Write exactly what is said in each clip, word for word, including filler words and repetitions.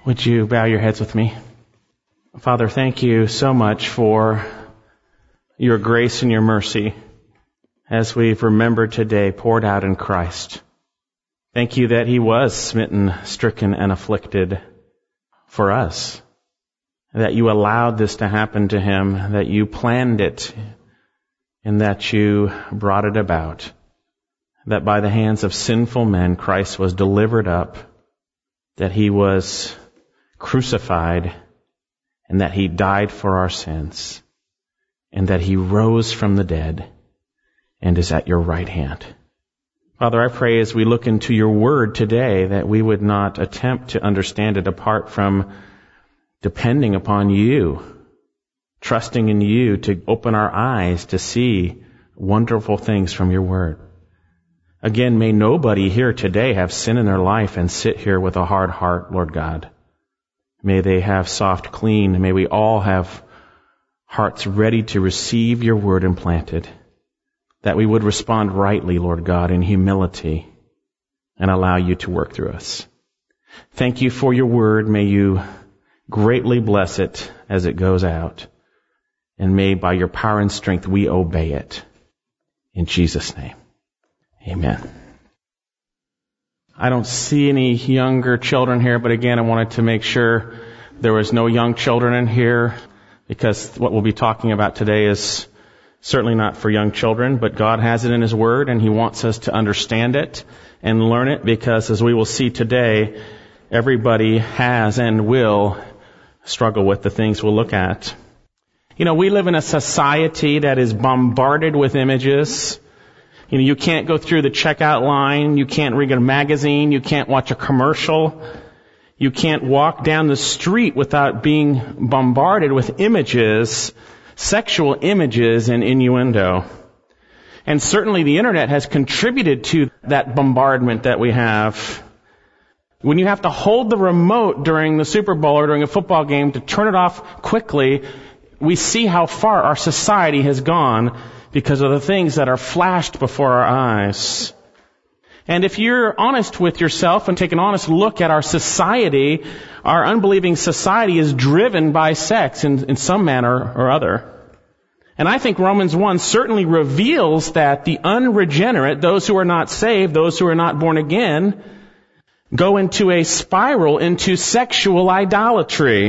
Would you bow your heads with me? Father, thank you so much for your grace and your mercy as we've remembered today poured out in Christ. Thank you that he was smitten, stricken, and afflicted for us. That you allowed this to happen to him, that you planned it, and that you brought it about. That by the hands of sinful men, Christ was delivered up, that he was crucified, and that he died for our sins, and that he rose from the dead and is at your right hand. Father, I pray as we look into your word today that we would not attempt to understand it apart from depending upon you, trusting in you to open our eyes to see wonderful things from your word. Again, may nobody here today have sin in their life and sit here with a hard heart, Lord God. May they have soft, clean. May we all have hearts ready to receive your word implanted, that we would respond rightly, Lord God, in humility and allow you to work through us. Thank you for your word. May you greatly bless it as it goes out, and may by your power and strength we obey it. In Jesus' name, amen. I don't see any younger children here, but again, I wanted to make sure there was no young children in here, because what we'll be talking about today is certainly not for young children, but God has it in his word, and he wants us to understand it and learn it, because as we will see today, everybody has and will struggle with the things we'll look at. You know, we live in a society that is bombarded with images. You know, you can't go through the checkout line, you can't read a magazine, you can't watch a commercial, you can't walk down the street without being bombarded with images, sexual images and innuendo. And certainly the internet has contributed to that bombardment that we have. When you have to hold the remote during the Super Bowl or during a football game to turn it off quickly, we see how far our society has gone because of the things that are flashed before our eyes. And if you're honest with yourself and take an honest look at our society, our unbelieving society is driven by sex in, in some manner or other. And I think Romans one certainly reveals that the unregenerate, those who are not saved, those who are not born again, go into a spiral into sexual idolatry.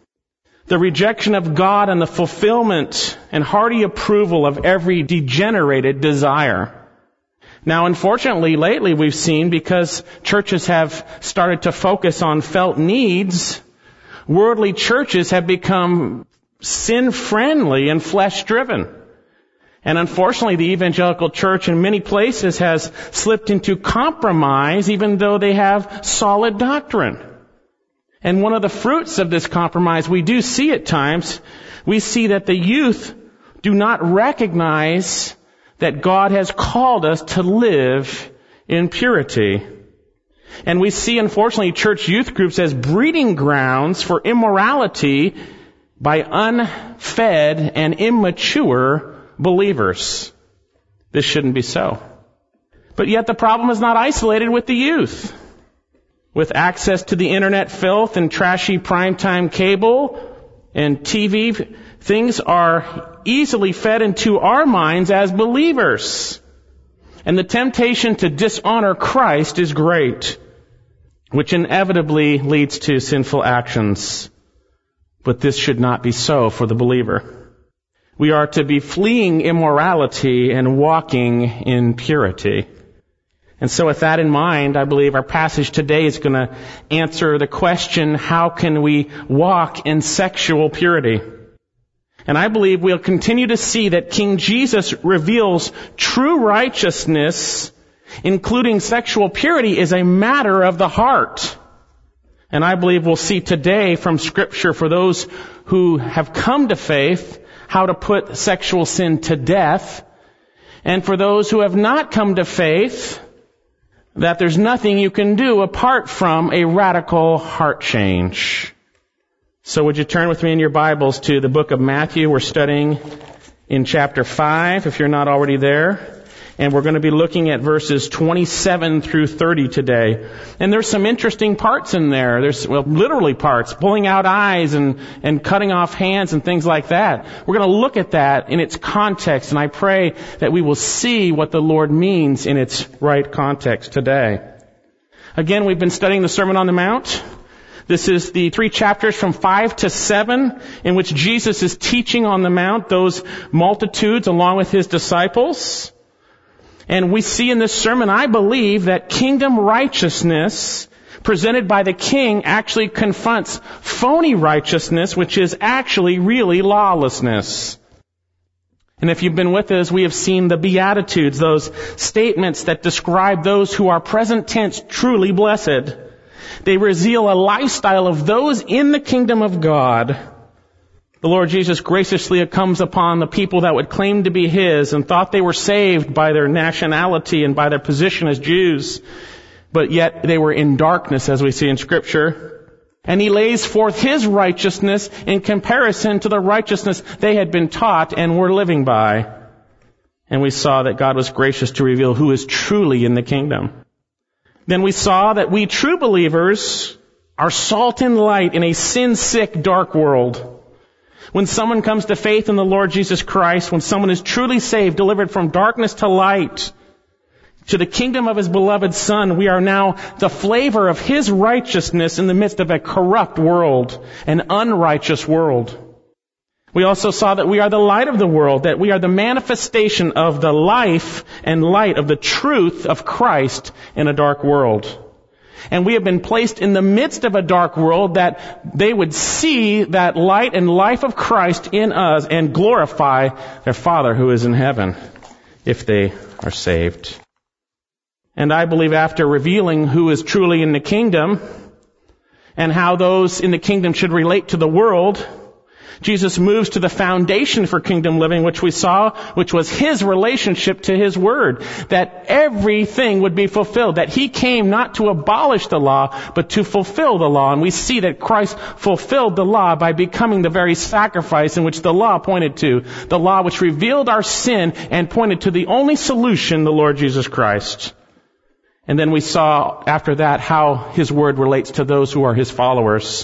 The rejection of God and the fulfillment and hearty approval of every degenerated desire. Now, unfortunately, lately we've seen, because churches have started to focus on felt needs, worldly churches have become sin-friendly and flesh-driven. And unfortunately, the evangelical church in many places has slipped into compromise, even though they have solid doctrine. And one of the fruits of this compromise we do see at times, we see that the youth do not recognize that God has called us to live in purity. And we see, unfortunately, church youth groups as breeding grounds for immorality by unfed and immature believers. This shouldn't be so. But yet the problem is not isolated with the youth. With access to the internet filth and trashy primetime cable and T V, things are easily fed into our minds as believers. And the temptation to dishonor Christ is great, which inevitably leads to sinful actions. But this should not be so for the believer. We are to be fleeing immorality and walking in purity. And so with that in mind, I believe our passage today is going to answer the question, how can we walk in sexual purity? And I believe we'll continue to see that King Jesus reveals true righteousness, including sexual purity, is a matter of the heart. And I believe we'll see today from Scripture, for those who have come to faith, how to put sexual sin to death. And for those who have not come to faith, that there's nothing you can do apart from a radical heart change. So would you turn with me in your Bibles to the book of Matthew? We're studying in chapter five, if you're not already there. And we're going to be looking at verses twenty-seven through thirty today. And there's some interesting parts in there. There's, well, literally parts, pulling out eyes and, and cutting off hands and things like that. We're going to look at that in its context, and I pray that we will see what the Lord means in its right context today. Again, we've been studying the Sermon on the Mount. This is the three chapters from five to seven in which Jesus is teaching on the Mount those multitudes along with his disciples. And we see in this sermon, I believe, that kingdom righteousness presented by the king actually confronts phony righteousness, which is actually really lawlessness. And if you've been with us, we have seen the Beatitudes, those statements that describe those who are present tense truly blessed. They reveal a lifestyle of those in the kingdom of God. The Lord Jesus graciously comes upon the people that would claim to be his and thought they were saved by their nationality and by their position as Jews, but yet they were in darkness, as we see in Scripture. And he lays forth his righteousness in comparison to the righteousness they had been taught and were living by. And we saw that God was gracious to reveal who is truly in the kingdom. Then we saw that we true believers are salt and light in a sin-sick, dark world. When someone comes to faith in the Lord Jesus Christ, when someone is truly saved, delivered from darkness to light, to the kingdom of his beloved Son, we are now the flavor of his righteousness in the midst of a corrupt world, an unrighteous world. We also saw that we are the light of the world, that we are the manifestation of the life and light of the truth of Christ in a dark world. And we have been placed in the midst of a dark world that they would see that light and life of Christ in us and glorify their Father who is in heaven if they are saved. And I believe after revealing who is truly in the kingdom and how those in the kingdom should relate to the world, Jesus moves to the foundation for kingdom living, which we saw, which was his relationship to his word, that everything would be fulfilled, that he came not to abolish the law, but to fulfill the law. And we see that Christ fulfilled the law by becoming the very sacrifice in which the law pointed to, the law which revealed our sin and pointed to the only solution, the Lord Jesus Christ. And then we saw after that how his word relates to those who are his followers.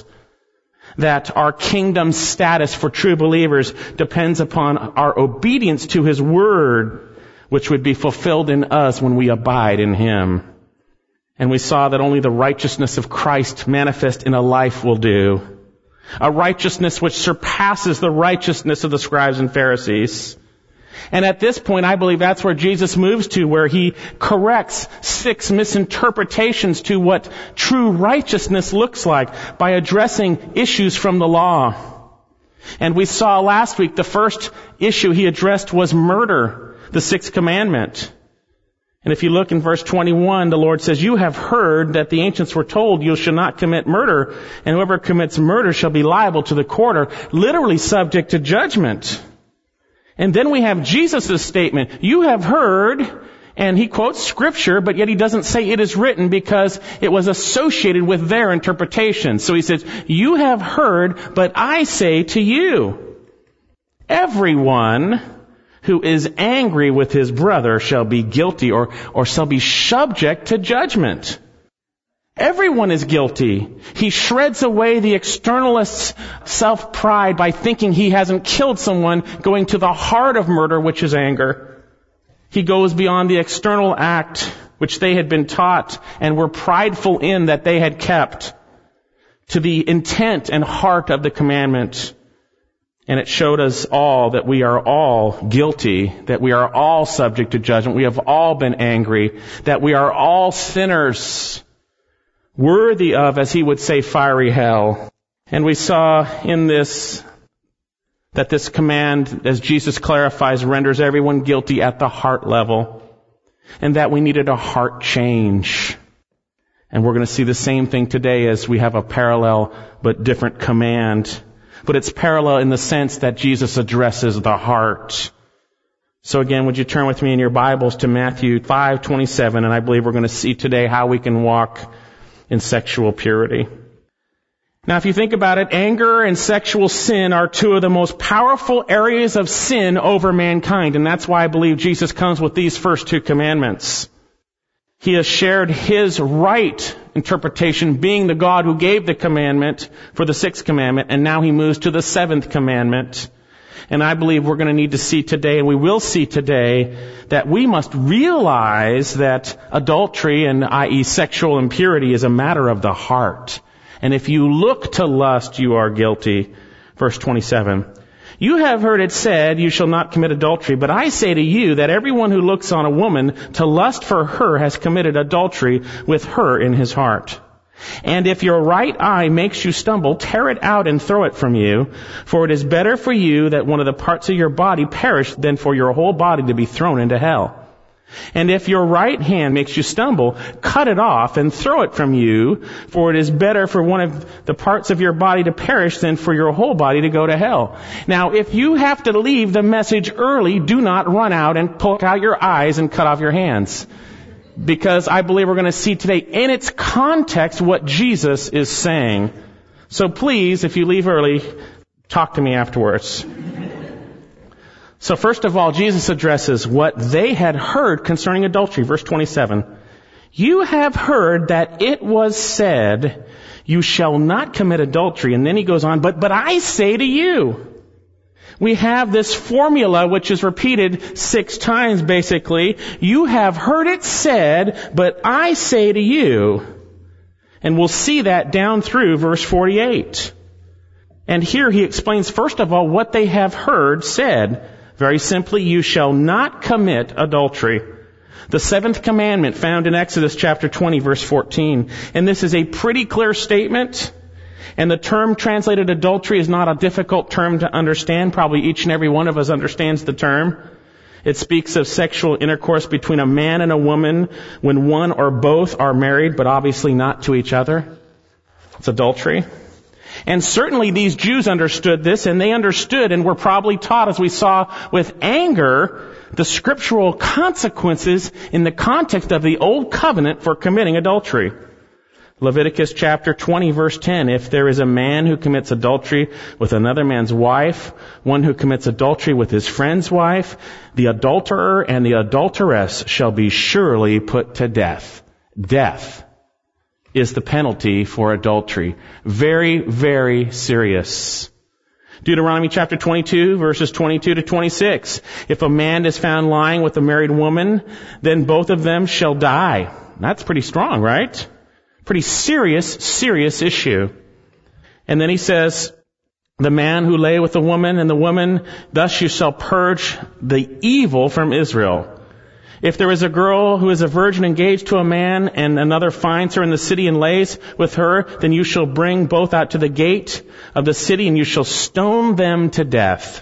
That our kingdom status for true believers depends upon our obedience to his word, which would be fulfilled in us when we abide in him. And we saw that only the righteousness of Christ manifest in a life will do. A righteousness which surpasses the righteousness of the scribes and Pharisees. And at this point, I believe that's where Jesus moves to, where he corrects six misinterpretations to what true righteousness looks like by addressing issues from the law. And we saw last week the first issue he addressed was murder, the sixth commandment. And if you look in verse twenty-one, the Lord says, "You have heard that the ancients were told you shall not commit murder, and whoever commits murder shall be liable to the court," or literally subject to judgment. And then we have Jesus' statement, "You have heard," and he quotes scripture, but yet he doesn't say it is written because it was associated with their interpretation. So he says, "You have heard, but I say to you, everyone who is angry with his brother shall be guilty or, or shall be subject to judgment." Everyone is guilty. He shreds away the externalist's self-pride by thinking he hasn't killed someone, going to the heart of murder, which is anger. He goes beyond the external act, which they had been taught and were prideful in that they had kept, to the intent and heart of the commandment. And it showed us all that we are all guilty, that we are all subject to judgment. We have all been angry, that we are all sinners, worthy of, as he would say, fiery hell. And we saw in this that this command, as Jesus clarifies, renders everyone guilty at the heart level, and that we needed a heart change. And we're going to see the same thing today as we have a parallel but different command. But it's parallel in the sense that Jesus addresses the heart. So again, would you turn with me in your Bibles to Matthew five twenty-seven, and I believe we're going to see today how we can walk in sexual purity. Now, if you think about it, anger and sexual sin are two of the most powerful areas of sin over mankind, and that's why I believe Jesus comes with these first two commandments. He has shared his right interpretation, being the God who gave the commandment for the sixth commandment, and now he moves to the seventh commandment. And I believe we're going to need to see today, and we will see today, that we must realize that adultery, and that is sexual impurity, is a matter of the heart. And if you look to lust, you are guilty. Verse twenty-seven. You have heard it said, you shall not commit adultery. But I say to you that everyone who looks on a woman to lust for her has committed adultery with her in his heart. And if your right eye makes you stumble, tear it out and throw it from you. For it is better for you that one of the parts of your body perish than for your whole body to be thrown into hell. And if your right hand makes you stumble, cut it off and throw it from you. For it is better for one of the parts of your body to perish than for your whole body to go to hell. Now, if you have to leave the message early, do not run out and poke out your eyes and cut off your hands. Because I believe we're going to see today in its context what Jesus is saying. So please, if you leave early, talk to me afterwards. So first of all, Jesus addresses what they had heard concerning adultery. Verse twenty-seven. You have heard that it was said, you shall not commit adultery. And then he goes on, but, but I say to you. We have this formula which is repeated six times basically. You have heard it said, but I say to you. And we'll see that down through verse forty-eight. And here he explains first of all what they have heard said. Very simply, you shall not commit adultery. The seventh commandment found in Exodus chapter twenty verse fourteen. And this is a pretty clear statement. And the term translated adultery is not a difficult term to understand. Probably each and every one of us understands the term. It speaks of sexual intercourse between a man and a woman when one or both are married, but obviously not to each other. It's adultery. And certainly these Jews understood this, and they understood and were probably taught, as we saw with anger, the scriptural consequences in the context of the old covenant for committing adultery. Leviticus chapter twenty verse ten, if there is a man who commits adultery with another man's wife, one who commits adultery with his friend's wife, the adulterer and the adulteress shall be surely put to death. Death is the penalty for adultery. Very, very serious. Deuteronomy chapter twenty-two, verses twenty-two to twenty-six. If a man is found lying with a married woman, then both of them shall die. That's pretty strong, right? Pretty serious, serious issue. And then he says, the man who lay with the woman and the woman, thus you shall purge the evil from Israel. If there is a girl who is a virgin engaged to a man and another finds her in the city and lays with her, then you shall bring both out to the gate of the city and you shall stone them to death.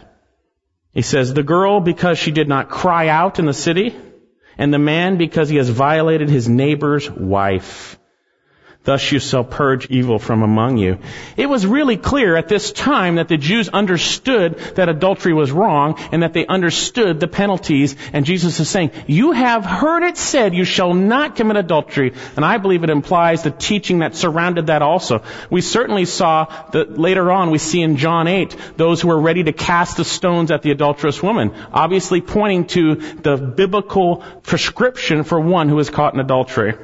He says, the girl because she did not cry out in the city, and the man because he has violated his neighbor's wife. Thus you shall purge evil from among you. It was really clear at this time that the Jews understood that adultery was wrong and that they understood the penalties. And Jesus is saying, you have heard it said, you shall not commit adultery. And I believe it implies the teaching that surrounded that also. We certainly saw that later on we see in John eight, those who were ready to cast the stones at the adulterous woman, obviously pointing to the biblical prescription for one who is caught in adultery.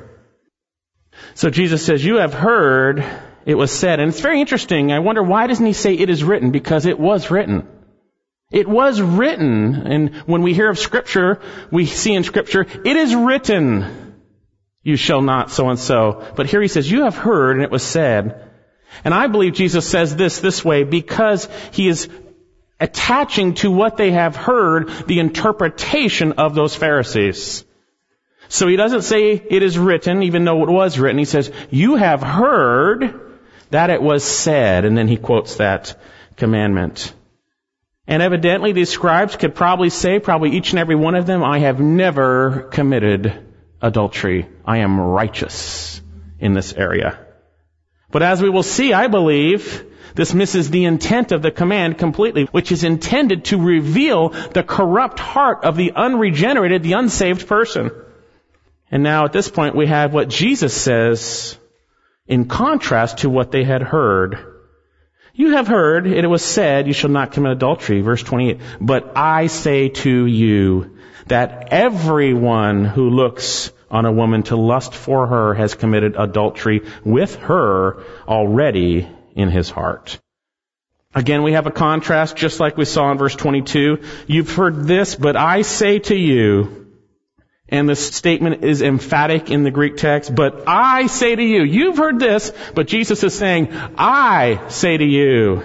So Jesus says, you have heard it was said. And it's very interesting. I wonder, why doesn't he say it is written? Because it was written. It was written. And when we hear of Scripture, we see in Scripture, it is written, you shall not so and so. But here he says, you have heard and it was said. And I believe Jesus says this this way because he is attaching to what they have heard the interpretation of those Pharisees. So he doesn't say it is written, even though it was written. He says, you have heard that it was said. And then he quotes that commandment. And evidently these scribes could probably say, probably each and every one of them, I have never committed adultery. I am righteous in this area. But as we will see, I believe this misses the intent of the command completely, which is intended to reveal the corrupt heart of the unregenerated, the unsaved person. And now at this point we have what Jesus says in contrast to what they had heard. You have heard, it was said, you shall not commit adultery, verse twenty-eight. But I say to you that everyone who looks on a woman to lust for her has committed adultery with her already in his heart. Again, we have a contrast just like we saw in verse twenty-two. You've heard this, but I say to you, and this statement is emphatic in the Greek text, but I say to you. You've heard this, but Jesus is saying, I say to you.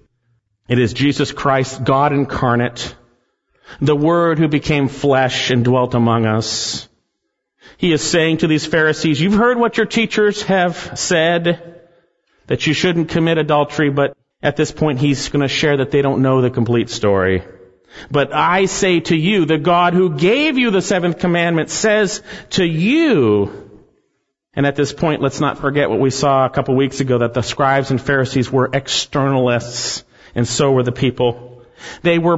It is Jesus Christ, God incarnate, the Word who became flesh and dwelt among us. He is saying to these Pharisees, you've heard what your teachers have said, that you shouldn't commit adultery, but at this point he's going to share that they don't know the complete story. But I say to you, the God who gave you the seventh commandment says to you, and at this point, let's not forget what we saw a couple weeks ago, that the scribes and Pharisees were externalists, and so were the people. They were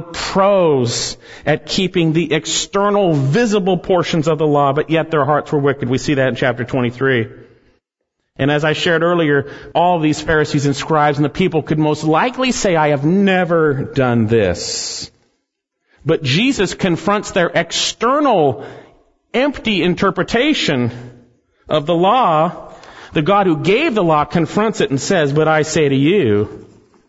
pros at keeping the external, visible portions of the law, but yet their hearts were wicked. We see that in chapter twenty-three. And as I shared earlier, all these Pharisees and scribes and the people could most likely say, I have never done this. But Jesus confronts their external, empty interpretation of the law. The God who gave the law confronts it and says, but I say to you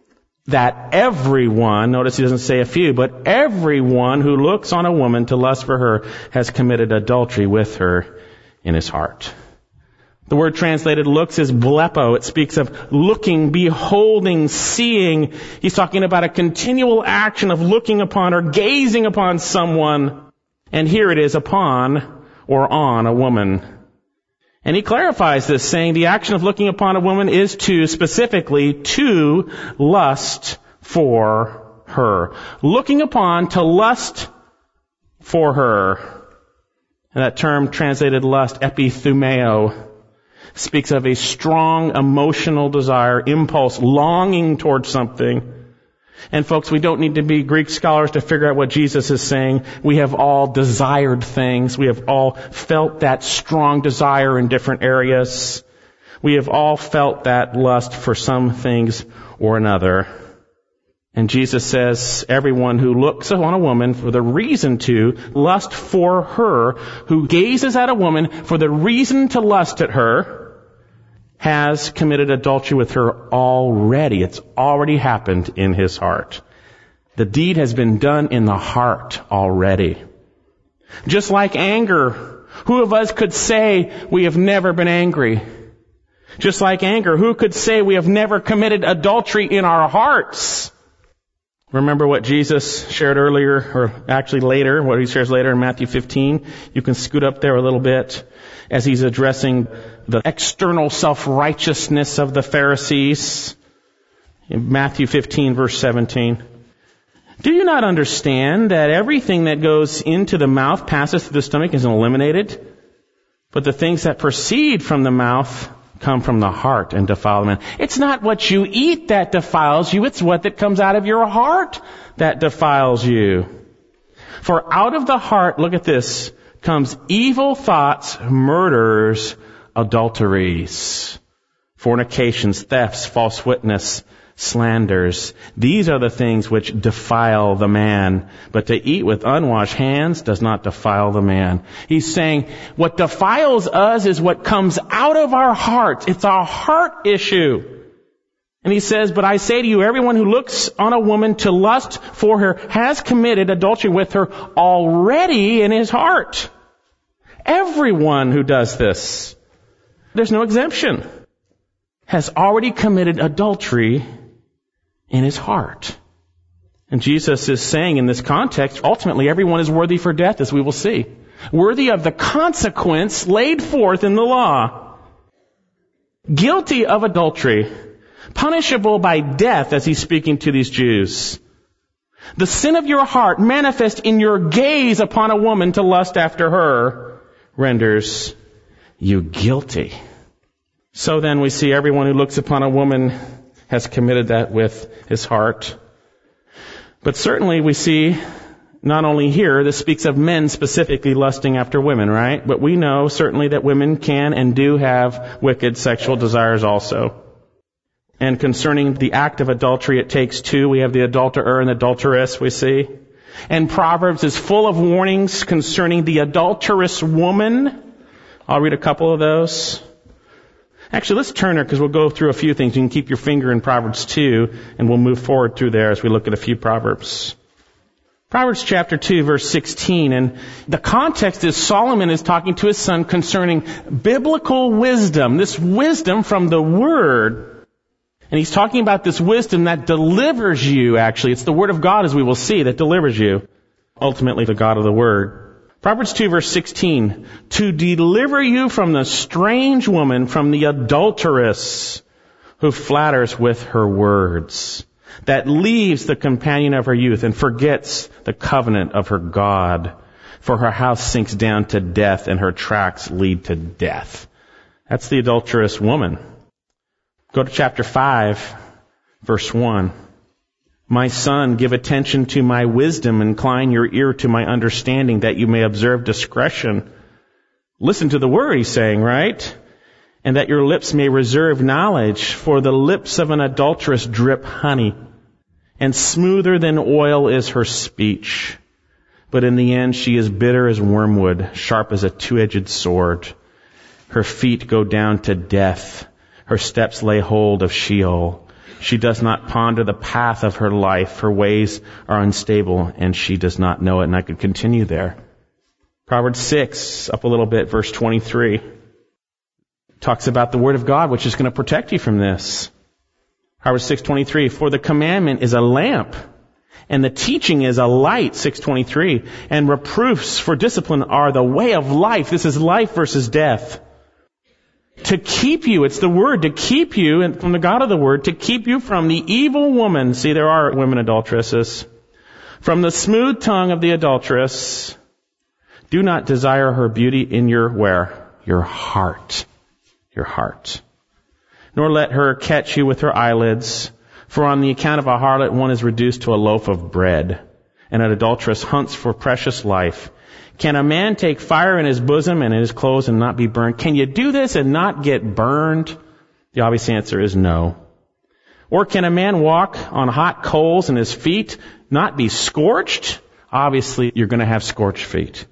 that everyone, notice he doesn't say a few, but everyone who looks on a woman to lust for her has committed adultery with her in his heart. The word translated looks is blepo. It speaks of looking, beholding, seeing. He's talking about a continual action of looking upon or gazing upon someone. And here it is, upon or on a woman. And he clarifies this, saying the action of looking upon a woman is to, specifically, to lust for her. Looking upon, to lust for her. And that term translated lust, epithumeo, speaks of a strong emotional desire, impulse, longing towards something. And folks, we don't need to be Greek scholars to figure out what Jesus is saying. We have all desired things. We have all felt that strong desire in different areas. We have all felt that lust for some things or another. And Jesus says, everyone who looks on a woman for the reason to lust for her, who gazes at a woman for the reason to lust at her, has committed adultery with her already. It's already happened in his heart. The deed has been done in the heart already. Just like anger, who of us could say we have never been angry? Just like anger, who could say we have never committed adultery in our hearts? Remember what Jesus shared earlier, or actually later, what he shares later in Matthew fifteen. You can scoot up there a little bit as he's addressing the external self-righteousness of the Pharisees. In Matthew fifteen, verse seventeen. Do you not understand that everything that goes into the mouth passes through the stomach and is eliminated? But the things that proceed from the mouth come from the heart and defile the man. It's not what you eat that defiles you, it's what that comes out of your heart that defiles you. For out of the heart, look at this, comes evil thoughts, murders, adulteries, fornications, thefts, false witness, slanders. These are the things which defile the man. But to eat with unwashed hands does not defile the man. He's saying what defiles us is what comes out of our hearts. It's a heart issue. And he says, but I say to you, everyone who looks on a woman to lust for her has committed adultery with her already in his heart. Everyone who does this, there's no exemption, has already committed adultery in his heart. And Jesus is saying in this context, ultimately everyone is worthy for death, as we will see. Worthy of the consequence laid forth in the law. Guilty of adultery. Punishable by death, as he's speaking to these Jews. The sin of your heart manifest in your gaze upon a woman to lust after her renders you guilty. So then we see everyone who looks upon a woman has committed that with his heart. But certainly we see Not only here, this speaks of men specifically lusting after women, right? But we know certainly that women can and do have wicked sexual desires also. And concerning the act of adultery, it takes two. We have the adulterer and the adulteress, we see. And Proverbs is full of warnings concerning the adulterous woman. I'll read a couple of those. Actually, let's turn there because we'll go through a few things. You can keep your finger in Proverbs two, and we'll move forward through there as we look at a few Proverbs. Proverbs chapter two, verse sixteen, and the context is Solomon is talking to his son concerning biblical wisdom, this wisdom from the Word. And he's talking about this wisdom that delivers you, actually. It's the Word of God, as we will see, that delivers you. Ultimately, the God of the Word. Proverbs two, verse sixteen, to deliver you from the strange woman, from the adulteress who flatters with her words, that leaves the companion of her youth and forgets the covenant of her God. For her house sinks down to death and her tracks lead to death. That's the adulterous woman. Go to chapter five, verse one. My son, give attention to my wisdom, incline your ear to my understanding, that you may observe discretion. Listen to the word, he's saying, right? And that your lips may reserve knowledge, for the lips of an adulteress drip honey, and smoother than oil is her speech. But in the end she is bitter as wormwood, sharp as a two-edged sword. Her feet go down to death. Her steps lay hold of Sheol. She does not ponder the path of her life. Her ways are unstable, and she does not know it. And I could continue there. Proverbs six, up a little bit, verse twenty-three, talks about the Word of God, which is going to protect you from this. Proverbs six twenty-three, for the commandment is a lamp, and the teaching is a light, six twenty-three, and reproofs for discipline are the way of life. This is life versus death. To keep you, it's the Word, to keep you, and from the God of the Word, to keep you from the evil woman. See, there are women adulteresses. From the smooth tongue of the adulteress. Do not desire her beauty in your, where? Your heart. Your heart. Nor let her catch you with her eyelids. For on the account of a harlot, one is reduced to a loaf of bread, and an adulteress hunts for precious life. Can a man take fire in his bosom and in his clothes and not be burned? Can you do this and not get burned? The obvious answer is no. Or can a man walk on hot coals and his feet not be scorched? Obviously, you're going to have scorched feet.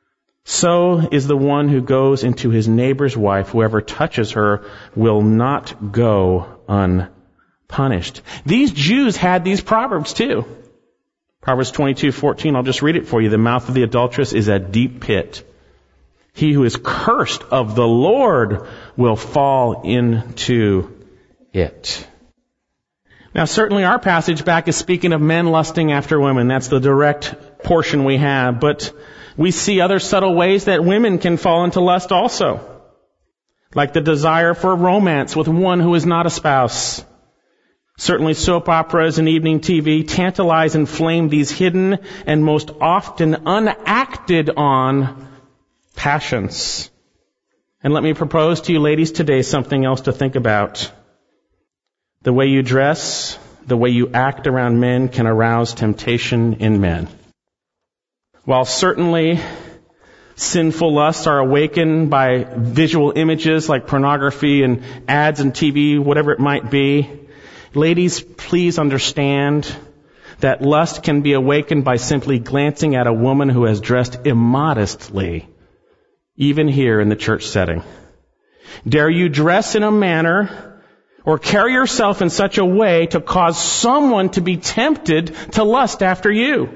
So is the one who goes into his neighbor's wife. Whoever touches her will not go unpunished. These Jews had these proverbs too. Proverbs twenty-two fourteen, I'll just read it for you. The mouth of the adulteress is a deep pit. He who is cursed of the Lord will fall into it. Now certainly our passage back is speaking of men lusting after women. That's the direct portion we have. But we see other subtle ways that women can fall into lust also. Like the desire for romance with one who is not a spouse. Certainly soap operas and evening T V tantalize and flame these hidden and most often unacted on passions. And let me propose to you ladies today something else to think about. The way you dress, the way you act around men can arouse temptation in men. While certainly sinful lusts are awakened by visual images like pornography and ads and T V, whatever it might be, ladies, please understand that lust can be awakened by simply glancing at a woman who has dressed immodestly, even here in the church setting. Dare you dress in a manner or carry yourself in such a way to cause someone to be tempted to lust after you?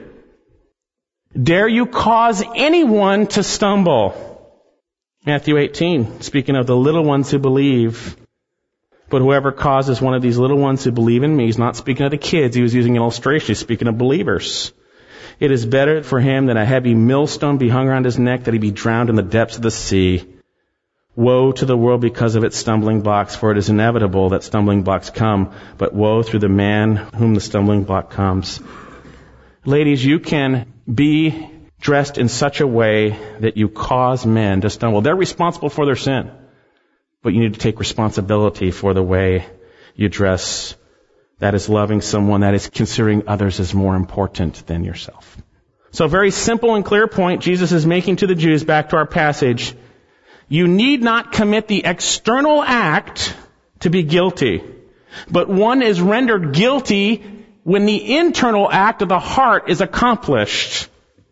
Dare you cause anyone to stumble? Matthew eighteen, speaking of the little ones who believe. But whoever causes one of these little ones who believe in me, he's not speaking of the kids, he was using an illustration, he's speaking of believers. It is better for him that a heavy millstone be hung around his neck, that he be drowned in the depths of the sea. Woe to the world because of its stumbling blocks, for it is inevitable that stumbling blocks come, but woe through the man whom the stumbling block comes. Ladies, you can be dressed in such a way that you cause men to stumble. They're responsible for their sin. But you need to take responsibility for the way you dress. That is loving someone, that is considering others as more important than yourself. So a very simple and clear point Jesus is making to the Jews, back to our passage. You need not commit the external act to be guilty, but one is rendered guilty when the internal act of the heart is accomplished.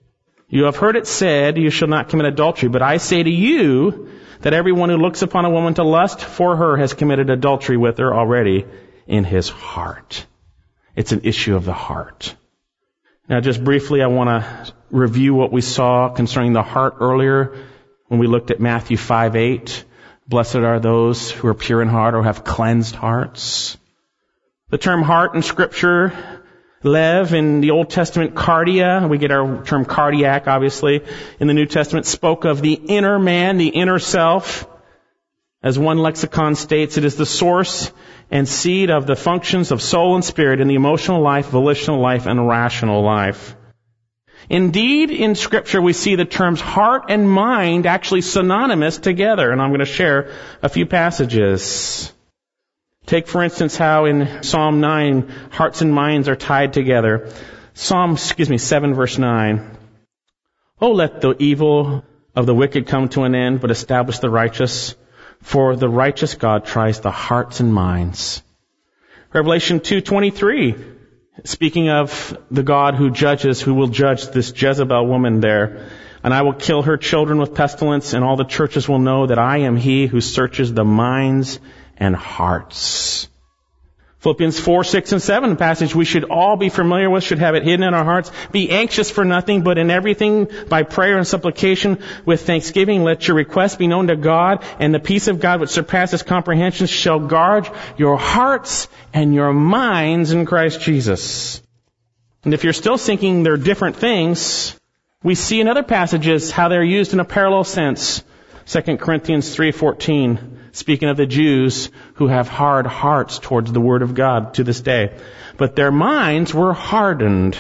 You have heard it said, you shall not commit adultery, but I say to you that everyone who looks upon a woman to lust for her has committed adultery with her already in his heart. It's an issue of the heart. Now, just briefly, I want to review what we saw concerning the heart earlier when we looked at Matthew five eight. Blessed are those who are pure in heart or have cleansed hearts. The term heart in Scripture, lev, in the Old Testament, cardia, we get our term cardiac, obviously. In the New Testament, spoke of the inner man, the inner self. As one lexicon states, it is the source and seed of the functions of soul and spirit in the emotional life, volitional life, and rational life. Indeed, in Scripture, we see the terms heart and mind actually synonymous together, and I'm going to share a few passages. Take, for instance, how in Psalm nine, hearts and minds are tied together. Psalm, excuse me, seven verse nine. Oh, let the evil of the wicked come to an end, but establish the righteous. For the righteous God tries the hearts and minds. Revelation two twenty-three, speaking of the God who judges, who will judge this Jezebel woman there. And I will kill her children with pestilence, and all the churches will know that I am he who searches the minds and hearts. Philippians four, six, and seven, a passage we should all be familiar with, should have it hidden in our hearts. Be anxious for nothing, but in everything by prayer and supplication with thanksgiving let your requests be known to God, and the peace of God which surpasses comprehension shall guard your hearts and your minds in Christ Jesus. And if you're still thinking they're different things, we see in other passages how they're used in a parallel sense. Second Corinthians three fourteen, speaking of the Jews who have hard hearts towards the Word of God to this day. But their minds were hardened.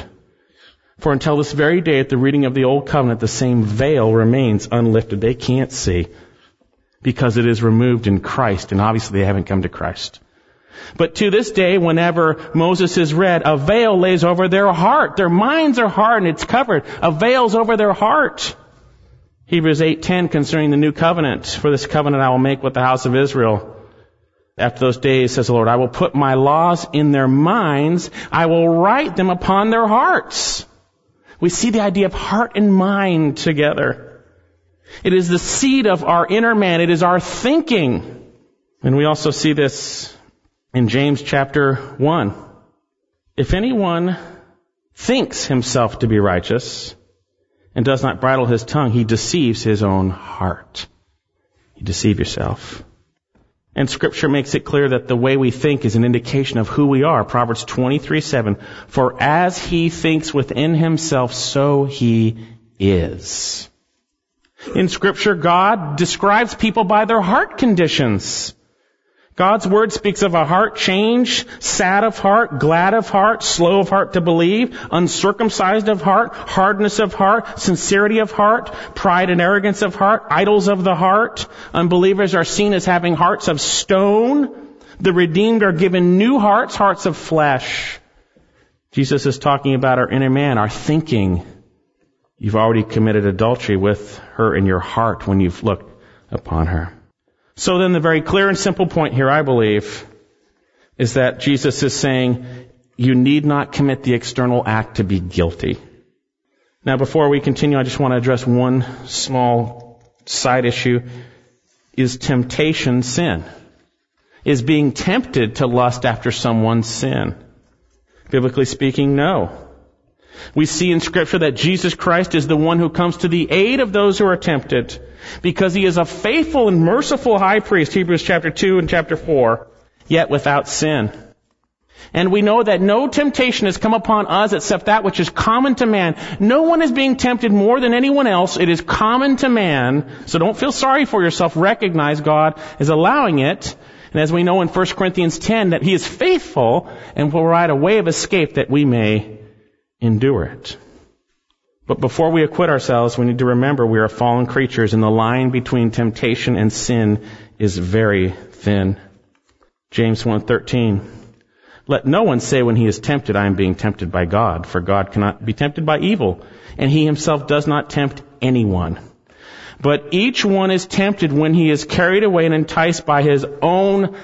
For until this very day at the reading of the Old Covenant, the same veil remains unlifted. They can't see because it is removed in Christ, and obviously they haven't come to Christ. But to this day, whenever Moses is read, a veil lays over their heart. Their minds are hardened. It's covered. A veil's over their heart. Hebrews eight ten concerning the new covenant. For this covenant I will make with the house of Israel. After those days, says the Lord, I will put my laws in their minds. I will write them upon their hearts. We see the idea of heart and mind together. It is the seed of our inner man. It is our thinking. And we also see this in James chapter one. If anyone thinks himself to be righteous and does not bridle his tongue, he deceives his own heart. You deceive yourself. And Scripture makes it clear that the way we think is an indication of who we are. Proverbs twenty-three seven. For as he thinks within himself, so he is. In Scripture, God describes people by their heart conditions. God's Word speaks of a heart change, sad of heart, glad of heart, slow of heart to believe, uncircumcised of heart, hardness of heart, sincerity of heart, pride and arrogance of heart, idols of the heart. Unbelievers are seen as having hearts of stone. The redeemed are given new hearts, hearts of flesh. Jesus is talking about our inner man, our thinking. You've already committed adultery with her in your heart when you've looked upon her. So then the very clear and simple point here, I believe, is that Jesus is saying you need not commit the external act to be guilty. Now, before we continue, I just want to address one small side issue. Is temptation sin? Is being tempted to lust after someone's sin? Biblically speaking, no. We see in Scripture that Jesus Christ is the one who comes to the aid of those who are tempted, because he is a faithful and merciful high priest, Hebrews chapter two and chapter four, yet without sin. And we know that no temptation has come upon us except that which is common to man. No one is being tempted more than anyone else. It is common to man. So don't feel sorry for yourself. Recognize God is allowing it. And as we know in First Corinthians ten, that he is faithful and will provide a way of escape that we may endure it. But before we acquit ourselves, we need to remember we are fallen creatures, and the line between temptation and sin is very thin. James one thirteen. Let no one say when he is tempted, I am being tempted by God, for God cannot be tempted by evil, and he himself does not tempt anyone. But each one is tempted when he is carried away and enticed by his own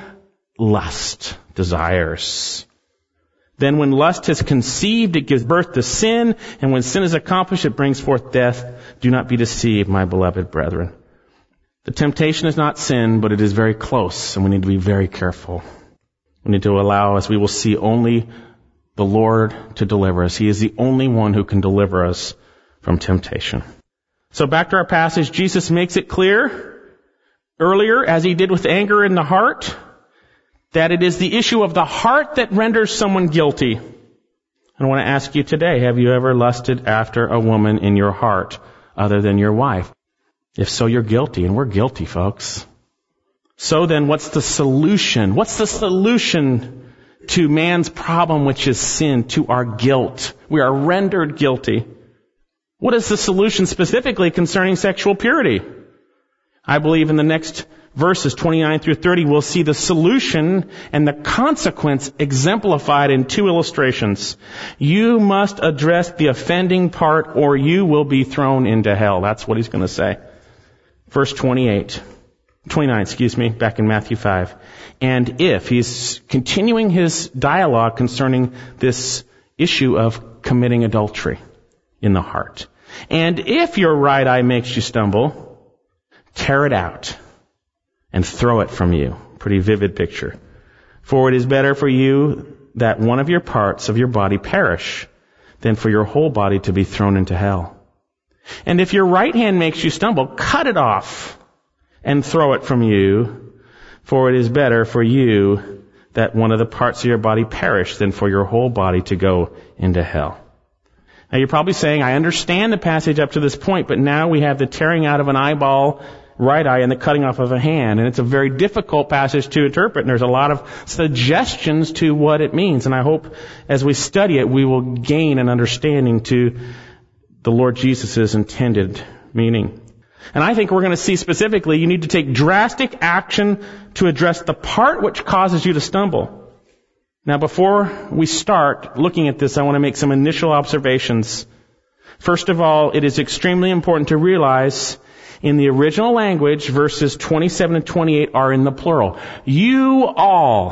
lust, desires. Then when lust has conceived, it gives birth to sin, and when sin is accomplished, it brings forth death. Do not be deceived, my beloved brethren. The temptation is not sin, but it is very close, and we need to be very careful. We need to allow, as we will see, only the Lord to deliver us. He is the only one who can deliver us from temptation. So back to our passage, Jesus makes it clear earlier, as he did with anger in the heart, that it is the issue of the heart that renders someone guilty. And I want to ask you today, have you ever lusted after a woman in your heart other than your wife? If so, you're guilty, and we're guilty, folks. So then, what's the solution? What's the solution to man's problem, which is sin, to our guilt? We are rendered guilty. What is the solution specifically concerning sexual purity? I believe in the next verses, twenty-nine through thirty, we'll see the solution and the consequence exemplified in two illustrations. You must address the offending part, or you will be thrown into hell. That's what he's going to say. Verse twenty-eight. twenty-nine, excuse me, back in Matthew five. And if, he's continuing his dialogue concerning this issue of committing adultery in the heart. And if your right eye makes you stumble, tear it out and throw it from you. Pretty vivid picture. For it is better for you that one of your parts of your body perish than for your whole body to be thrown into hell. And if your right hand makes you stumble, cut it off and throw it from you, for it is better for you that one of the parts of your body perish than for your whole body to go into hell. Now you're probably saying, I understand the passage up to this point, but now we have the tearing out of an eyeball, right eye, and the cutting off of a hand. And it's a very difficult passage to interpret, and there's a lot of suggestions to what it means. And I hope as we study it, we will gain an understanding to the Lord Jesus' intended meaning. And I think we're going to see specifically, you need to take drastic action to address the part which causes you to stumble. Now, before we start looking at this, I want to make some initial observations. First of all, it is extremely important to realize in the original language, verses twenty-seven and twenty-eight are in the plural. You all.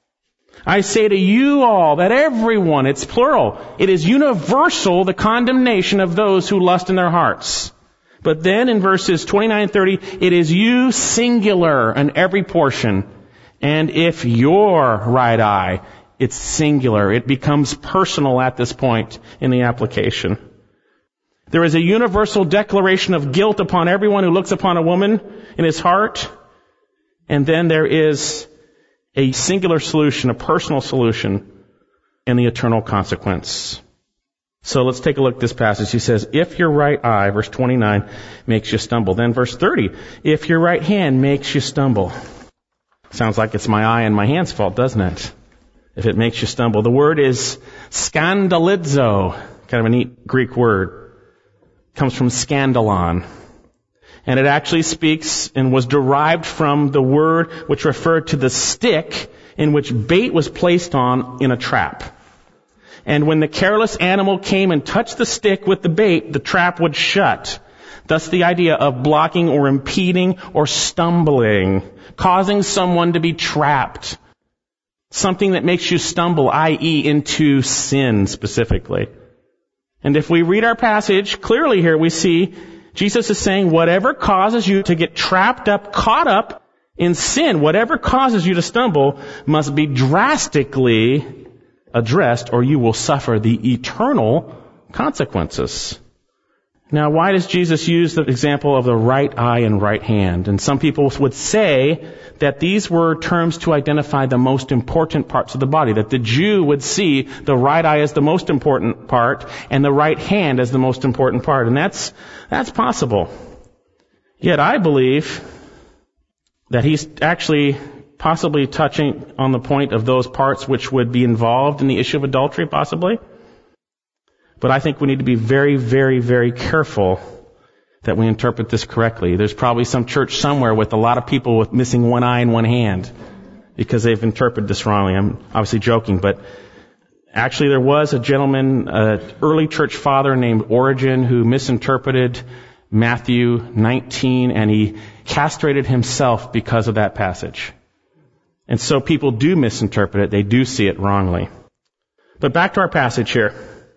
I say to you all, that everyone, it's plural. It is universal, the condemnation of those who lust in their hearts. But then in verses twenty-nine and thirty, it is you singular in every portion. And if your right eye, it's singular. It becomes personal at this point in the application. There is a universal declaration of guilt upon everyone who looks upon a woman in his heart. And then there is a singular solution, a personal solution, and the eternal consequence. So let's take a look at this passage. He says, if your right eye, verse twenty-nine, makes you stumble. Then verse thirty, if your right hand makes you stumble. Sounds like it's my eye and my hand's fault, doesn't it? If it makes you stumble. The word is scandalizo, kind of a neat Greek word. It comes from scandalon. And it actually speaks and was derived from the word which referred to the stick in which bait was placed on in a trap. And when the careless animal came and touched the stick with the bait, the trap would shut. Thus the idea of blocking or impeding or stumbling, causing someone to be trapped. Something that makes you stumble, that is into sin specifically. And if we read our passage clearly here, we see Jesus is saying whatever causes you to get trapped up, caught up in sin, whatever causes you to stumble must be drastically addressed or you will suffer the eternal consequences. Now, why does Jesus use the example of the right eye and right hand? And some people would say that these were terms to identify the most important parts of the body, that the Jew would see the right eye as the most important part and the right hand as the most important part. And that's, that's possible. Yet I believe that he's actually possibly touching on the point of those parts which would be involved in the issue of adultery, possibly. But I think we need to be very, very, very careful that we interpret this correctly. There's probably some church somewhere with a lot of people with missing one eye and one hand. because they've interpreted this wrongly. I'm obviously joking, but actually there was a gentleman, an early church father named Origen, who misinterpreted Matthew nineteen, and he castrated himself because of that passage. And so people do misinterpret it. They do see it wrongly. But back to our passage here.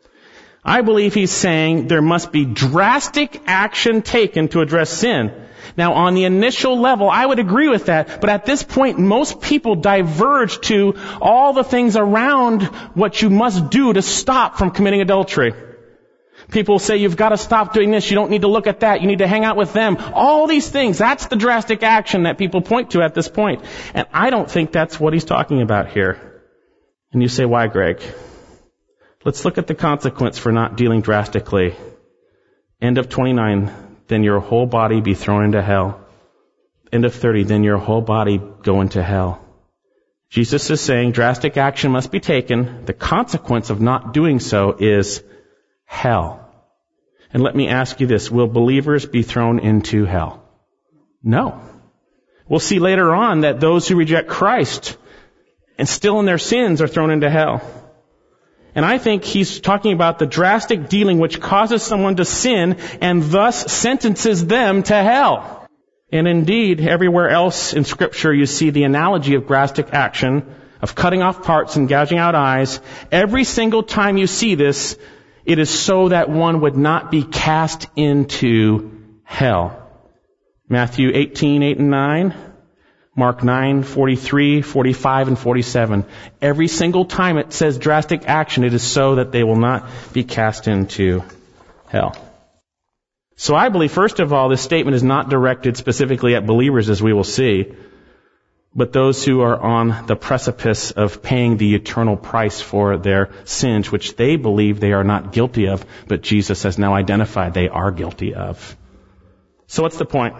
I believe he's saying there must be drastic action taken to address sin. Now, on the initial level, I would agree with that, but at this point, most people diverge to all the things around what you must do to stop from committing adultery. People say you've got to stop doing this, you don't need to look at that, you need to hang out with them. All these things, that's the drastic action that people point to at this point. And I don't think that's what he's talking about here. And you say, why, Greg? Let's look at the consequence for not dealing drastically. End of twenty-nine, then your whole body be thrown into hell. End of thirty, then your whole body go into hell. Jesus is saying drastic action must be taken. The consequence of not doing so is hell. And let me ask you this, will believers be thrown into hell? No. We'll see later on that those who reject Christ and still in their sins are thrown into hell. And I think he's talking about the drastic dealing which causes someone to sin and thus sentences them to hell. And indeed, everywhere else in Scripture you see the analogy of drastic action, of cutting off parts and gouging out eyes. Every single time you see this, it is so that one would not be cast into hell. Matthew eighteen, eight and nine. Mark nine, forty-three, forty-five, and forty-seven. Every single time it says drastic action, it is so that they will not be cast into hell. So I believe, first of all, this statement is not directed specifically at believers, as we will see, but those who are on the precipice of paying the eternal price for their sins, which they believe they are not guilty of, but Jesus has now identified they are guilty of. So what's the point?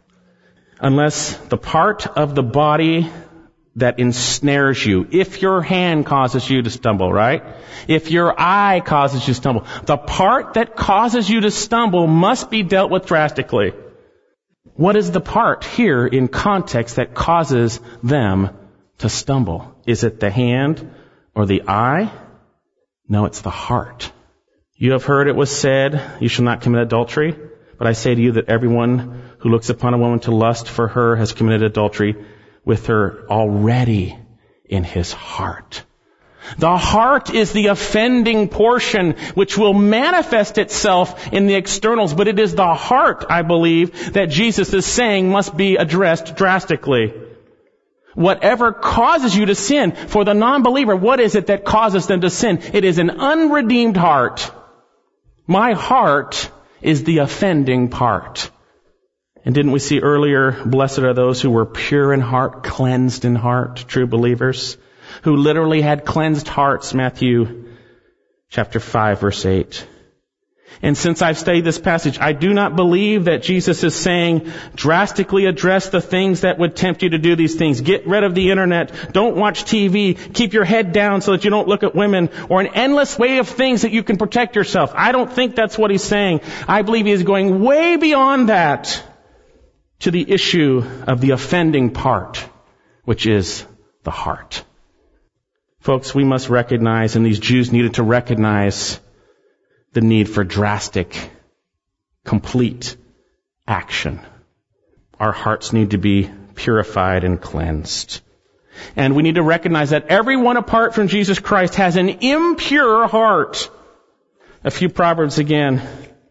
Unless the part of the body that ensnares you, if your hand causes you to stumble, right? If your eye causes you to stumble, the part that causes you to stumble must be dealt with drastically. What is the part here in context that causes them to stumble? Is it the hand or the eye? No, it's the heart. You have heard it was said, you shall not commit adultery. But I say to you that everyone who looks upon a woman to lust for her has committed adultery with her already in his heart. The heart is the offending portion which will manifest itself in the externals, but it is the heart, I believe, that Jesus is saying must be addressed drastically. Whatever causes you to sin, for the non-believer, what is it that causes them to sin? It is an unredeemed heart. My heart is the offending part. And didn't we see earlier, blessed are those who were pure in heart, cleansed in heart, true believers, who literally had cleansed hearts, Matthew chapter five, verse eight. And since I've studied this passage, I do not believe that Jesus is saying, drastically address the things that would tempt you to do these things. Get rid of the internet. Don't watch T V. Keep your head down so that you don't look at women, or an endless way of things that you can protect yourself. I don't think that's what he's saying. I believe he is going way beyond that to the issue of the offending part, which is the heart. Folks, we must recognize, and these Jews needed to recognize, the need for drastic, complete action. Our hearts need to be purified and cleansed. And we need to recognize that everyone apart from Jesus Christ has an impure heart. A few Proverbs again.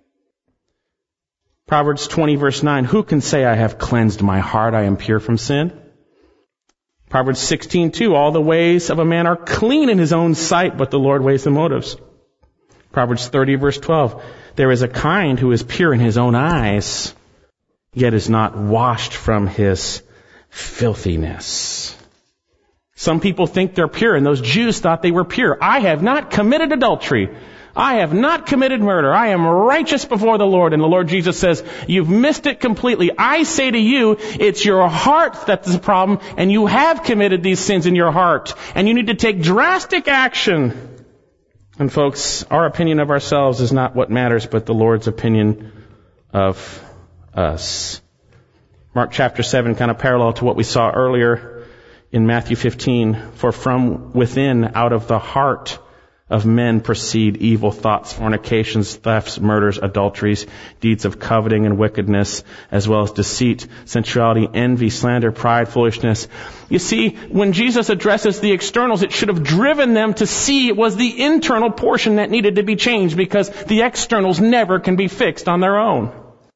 Proverbs twenty, verse nine. Who can say, I have cleansed my heart, I am pure from sin? Proverbs sixteen, two. All the ways of a man are clean in his own sight, but the Lord weighs the motives. Proverbs thirty, verse twelve. There is a kind who is pure in his own eyes, yet is not washed from his filthiness. Some people think they're pure, and those Jews thought they were pure. I have not committed adultery. I have not committed murder. I am righteous before the Lord. And the Lord Jesus says, you've missed it completely. I say to you, it's your heart that's the problem, and you have committed these sins in your heart. And you need to take drastic action. And folks, our opinion of ourselves is not what matters, but the Lord's opinion of us. Mark chapter seven, kind of parallel to what we saw earlier in Matthew fifteen, for from within, out of the heart of men proceed evil thoughts, fornications, thefts, murders, adulteries, deeds of coveting and wickedness, as well as deceit, sensuality, envy, slander, pride, foolishness. You see, when Jesus addresses the externals, it should have driven them to see it was the internal portion that needed to be changed, because the externals never can be fixed on their own.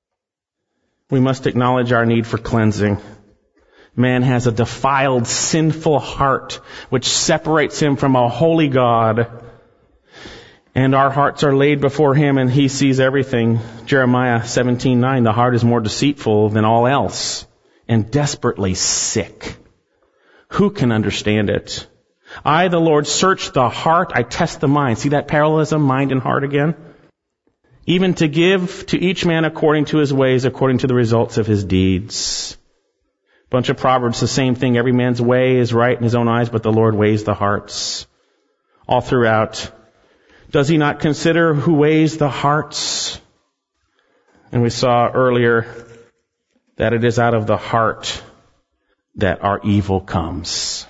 We must acknowledge our need for cleansing. Man has a defiled, sinful heart which separates him from a holy God. And our hearts are laid before him, and he sees everything. Jeremiah seventeen nine, the heart is more deceitful than all else and desperately sick. Who can understand it? I, the Lord, search the heart. I test the mind. See that parallelism, mind and heart again? Even to give to each man according to his ways, according to the results of his deeds. Bunch of Proverbs, the same thing. Every man's way is right in his own eyes, but the Lord weighs the hearts. All throughout. Does he not consider who weighs the hearts? And we saw earlier that it is out of the heart that our evil comes.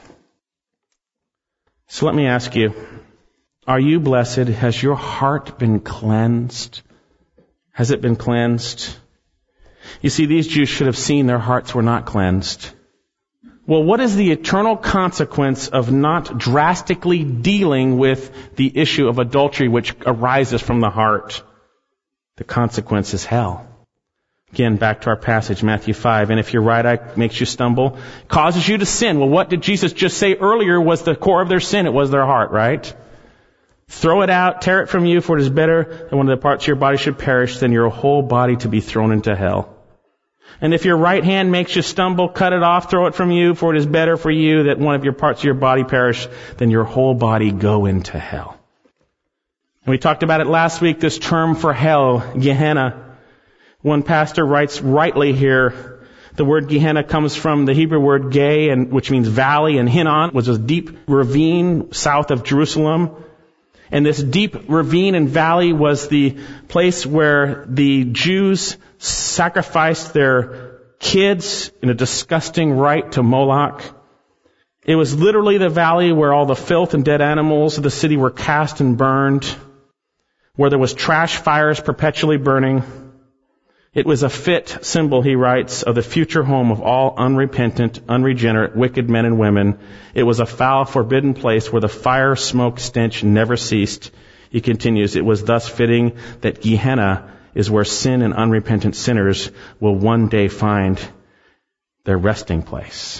So let me ask you, are you blessed? Has your heart been cleansed? Has it been cleansed? You see, these Jews should have seen their hearts were not cleansed. Well, what is the eternal consequence of not drastically dealing with the issue of adultery which arises from the heart? The consequence is hell. Again, back to our passage, Matthew five. And if your right eye makes you stumble, causes you to sin. Well, what did Jesus just say earlier was the core of their sin? It was their heart, right? Throw it out, tear it from you, for it is better that one of the parts of your body should perish than your whole body to be thrown into hell. And if your right hand makes you stumble, cut it off, throw it from you, for it is better for you that one of your parts of your body perish than your whole body go into hell. And we talked about it last week, this term for hell, Gehenna. One pastor writes rightly here, the word Gehenna comes from the Hebrew word gay, and which means valley, and Hinnon was a deep ravine south of Jerusalem. And this deep ravine and valley was the place where the Jews sacrificed their kids in a disgusting rite to Moloch. It was literally the valley where all the filth and dead animals of the city were cast and burned, where there was trash fires perpetually burning. It was a fit symbol, he writes, of the future home of all unrepentant, unregenerate, wicked men and women. It was a foul, forbidden place where the fire, smoke, stench never ceased. He continues, it was thus fitting that Gehenna is where sin and unrepentant sinners will one day find their resting place.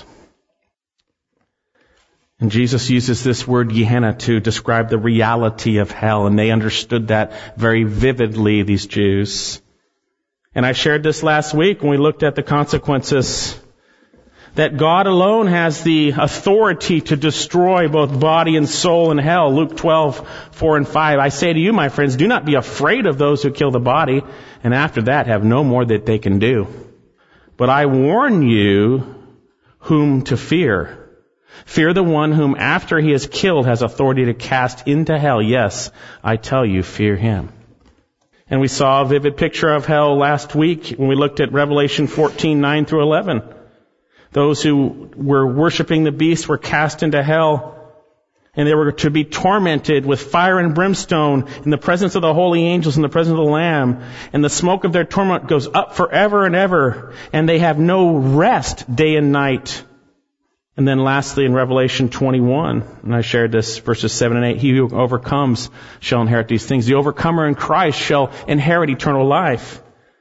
And Jesus uses this word Gehenna to describe the reality of hell, and they understood that very vividly, these Jews. And I shared this last week when we looked at the consequences, that God alone has the authority to destroy both body and soul in hell. Luke twelve, four and five. I say to you, my friends, do not be afraid of those who kill the body, and after that have no more that they can do. But I warn you whom to fear. Fear the one whom after he is killed has authority to cast into hell. Yes, I tell you, fear him. And we saw a vivid picture of hell last week when we looked at Revelation fourteen, nine through eleven. Those who were worshiping the beast were cast into hell, and they were to be tormented with fire and brimstone in the presence of the holy angels, in the presence of the Lamb. And the smoke of their torment goes up forever and ever, and they have no rest day and night. And then lastly in Revelation twenty-one, and I shared this, verses seven and eight, he who overcomes shall inherit these things. The overcomer in Christ shall inherit eternal life.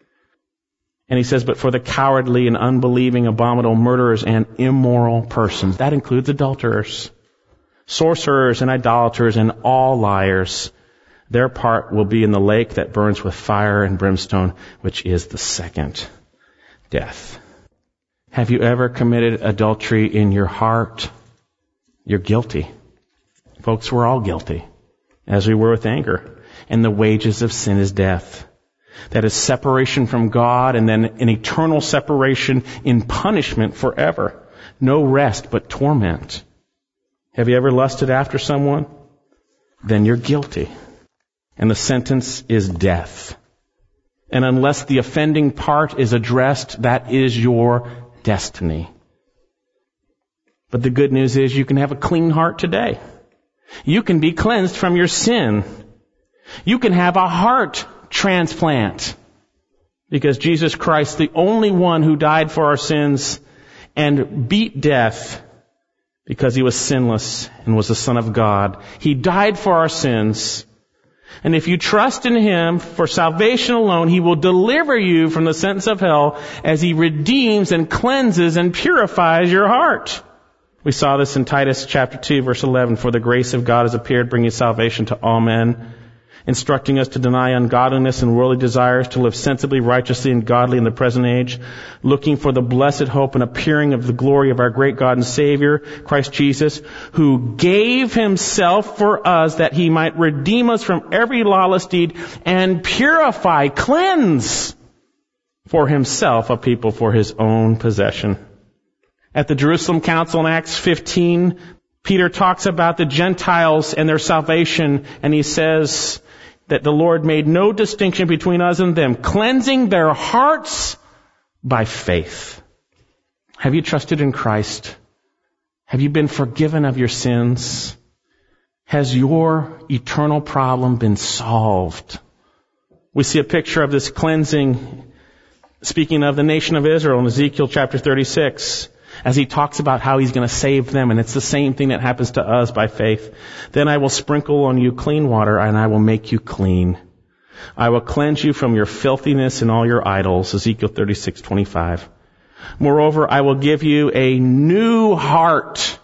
And he says, but for the cowardly and unbelieving, abominable, murderers, and immoral persons, that includes adulterers, sorcerers, and idolaters, and all liars, their part will be in the lake that burns with fire and brimstone, which is the second death. Have you ever committed adultery in your heart? You're guilty. Folks, we're all guilty, as we were with anger. And the wages of sin is death. That is separation from God, and then an eternal separation in punishment forever. No rest, but torment. Have you ever lusted after someone? Then you're guilty. And the sentence is death. And unless the offending part is addressed, that is your destiny. But the good news is you can have a clean heart today. You can be cleansed from your sin. You can have a heart transplant. Because Jesus Christ, the only one who died for our sins and beat death because he was sinless and was the Son of God. He died for our sins. And if you trust in him for salvation alone, he will deliver you from the sentence of hell as he redeems and cleanses and purifies your heart. We saw this in Titus chapter two, verse eleven. For the grace of God has appeared, bringing salvation to all men, instructing us to deny ungodliness and worldly desires, to live sensibly, righteously, and godly in the present age, looking for the blessed hope and appearing of the glory of our great God and Savior, Christ Jesus, who gave himself for us that he might redeem us from every lawless deed and purify, cleanse for himself a people for his own possession. At the Jerusalem Council in Acts fifteen, Peter talks about the Gentiles and their salvation, and he says that the Lord made no distinction between us and them, cleansing their hearts by faith. Have you trusted in Christ? Have you been forgiven of your sins? Has your eternal problem been solved? We see a picture of this cleansing, speaking of the nation of Israel in Ezekiel chapter thirty-six. As he talks about how he's going to save them, and it's the same thing that happens to us by faith. Then I will sprinkle on you clean water, and I will make you clean. I will cleanse you from your filthiness and all your idols. Ezekiel thirty-six twenty-five. Moreover, I will give you a new heart,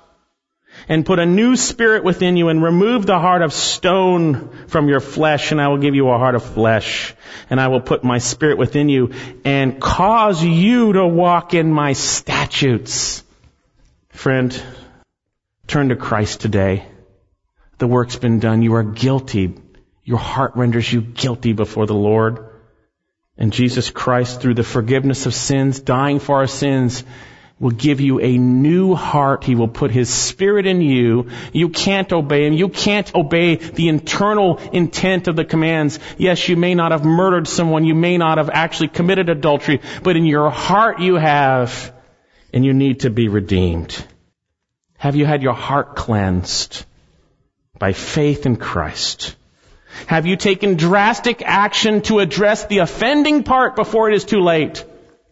and put a new spirit within you, and remove the heart of stone from your flesh, and I will give you a heart of flesh. And I will put my spirit within you and cause you to walk in my statutes. Friend, turn to Christ today. The work's been done. You are guilty. Your heart renders you guilty before the Lord. And Jesus Christ, through the forgiveness of sins, dying for our sins, will give you a new heart. He will put his spirit in you. You can't obey him. You can't obey the internal intent of the commands. Yes, you may not have murdered someone. You may not have actually committed adultery. But in your heart you have. And you need to be redeemed. Have you had your heart cleansed by faith in Christ? Have you taken drastic action to address the offending part before it is too late?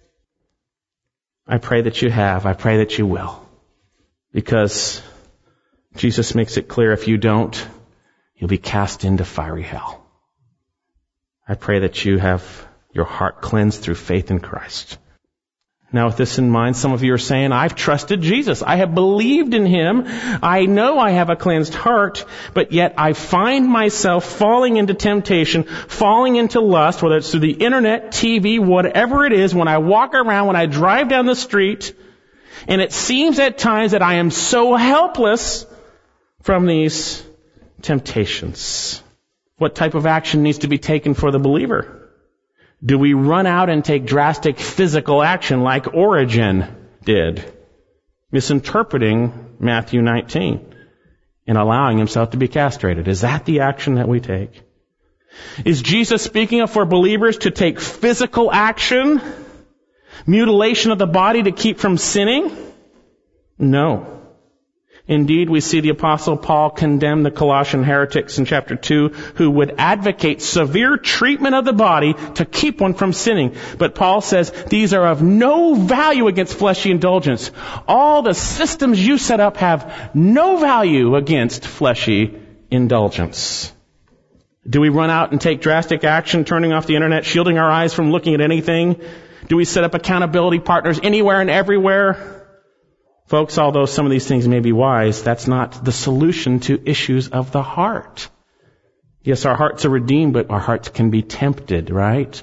I pray that you have. I pray that you will. Because Jesus makes it clear, if you don't, you'll be cast into fiery hell. I pray that you have your heart cleansed through faith in Christ. Now, with this in mind, some of you are saying, I've trusted Jesus. I have believed in him. I know I have a cleansed heart, but yet I find myself falling into temptation, falling into lust, whether it's through the internet, T V, whatever it is, when I walk around, when I drive down the street, and it seems at times that I am so helpless from these temptations. What type of action needs to be taken for the believer? Do we run out and take drastic physical action like Origen did, misinterpreting Matthew nineteen and allowing himself to be castrated? Is that the action that we take? Is Jesus speaking of for believers to take physical action, mutilation of the body to keep from sinning? No. Indeed, we see the Apostle Paul condemn the Colossian heretics in chapter two who would advocate severe treatment of the body to keep one from sinning. But Paul says these are of no value against fleshy indulgence. All the systems you set up have no value against fleshy indulgence. Do we run out and take drastic action, turning off the internet, shielding our eyes from looking at anything? Do we set up accountability partners anywhere and everywhere? Folks, although some of these things may be wise, that's not the solution to issues of the heart. Yes, our hearts are redeemed, but our hearts can be tempted, right?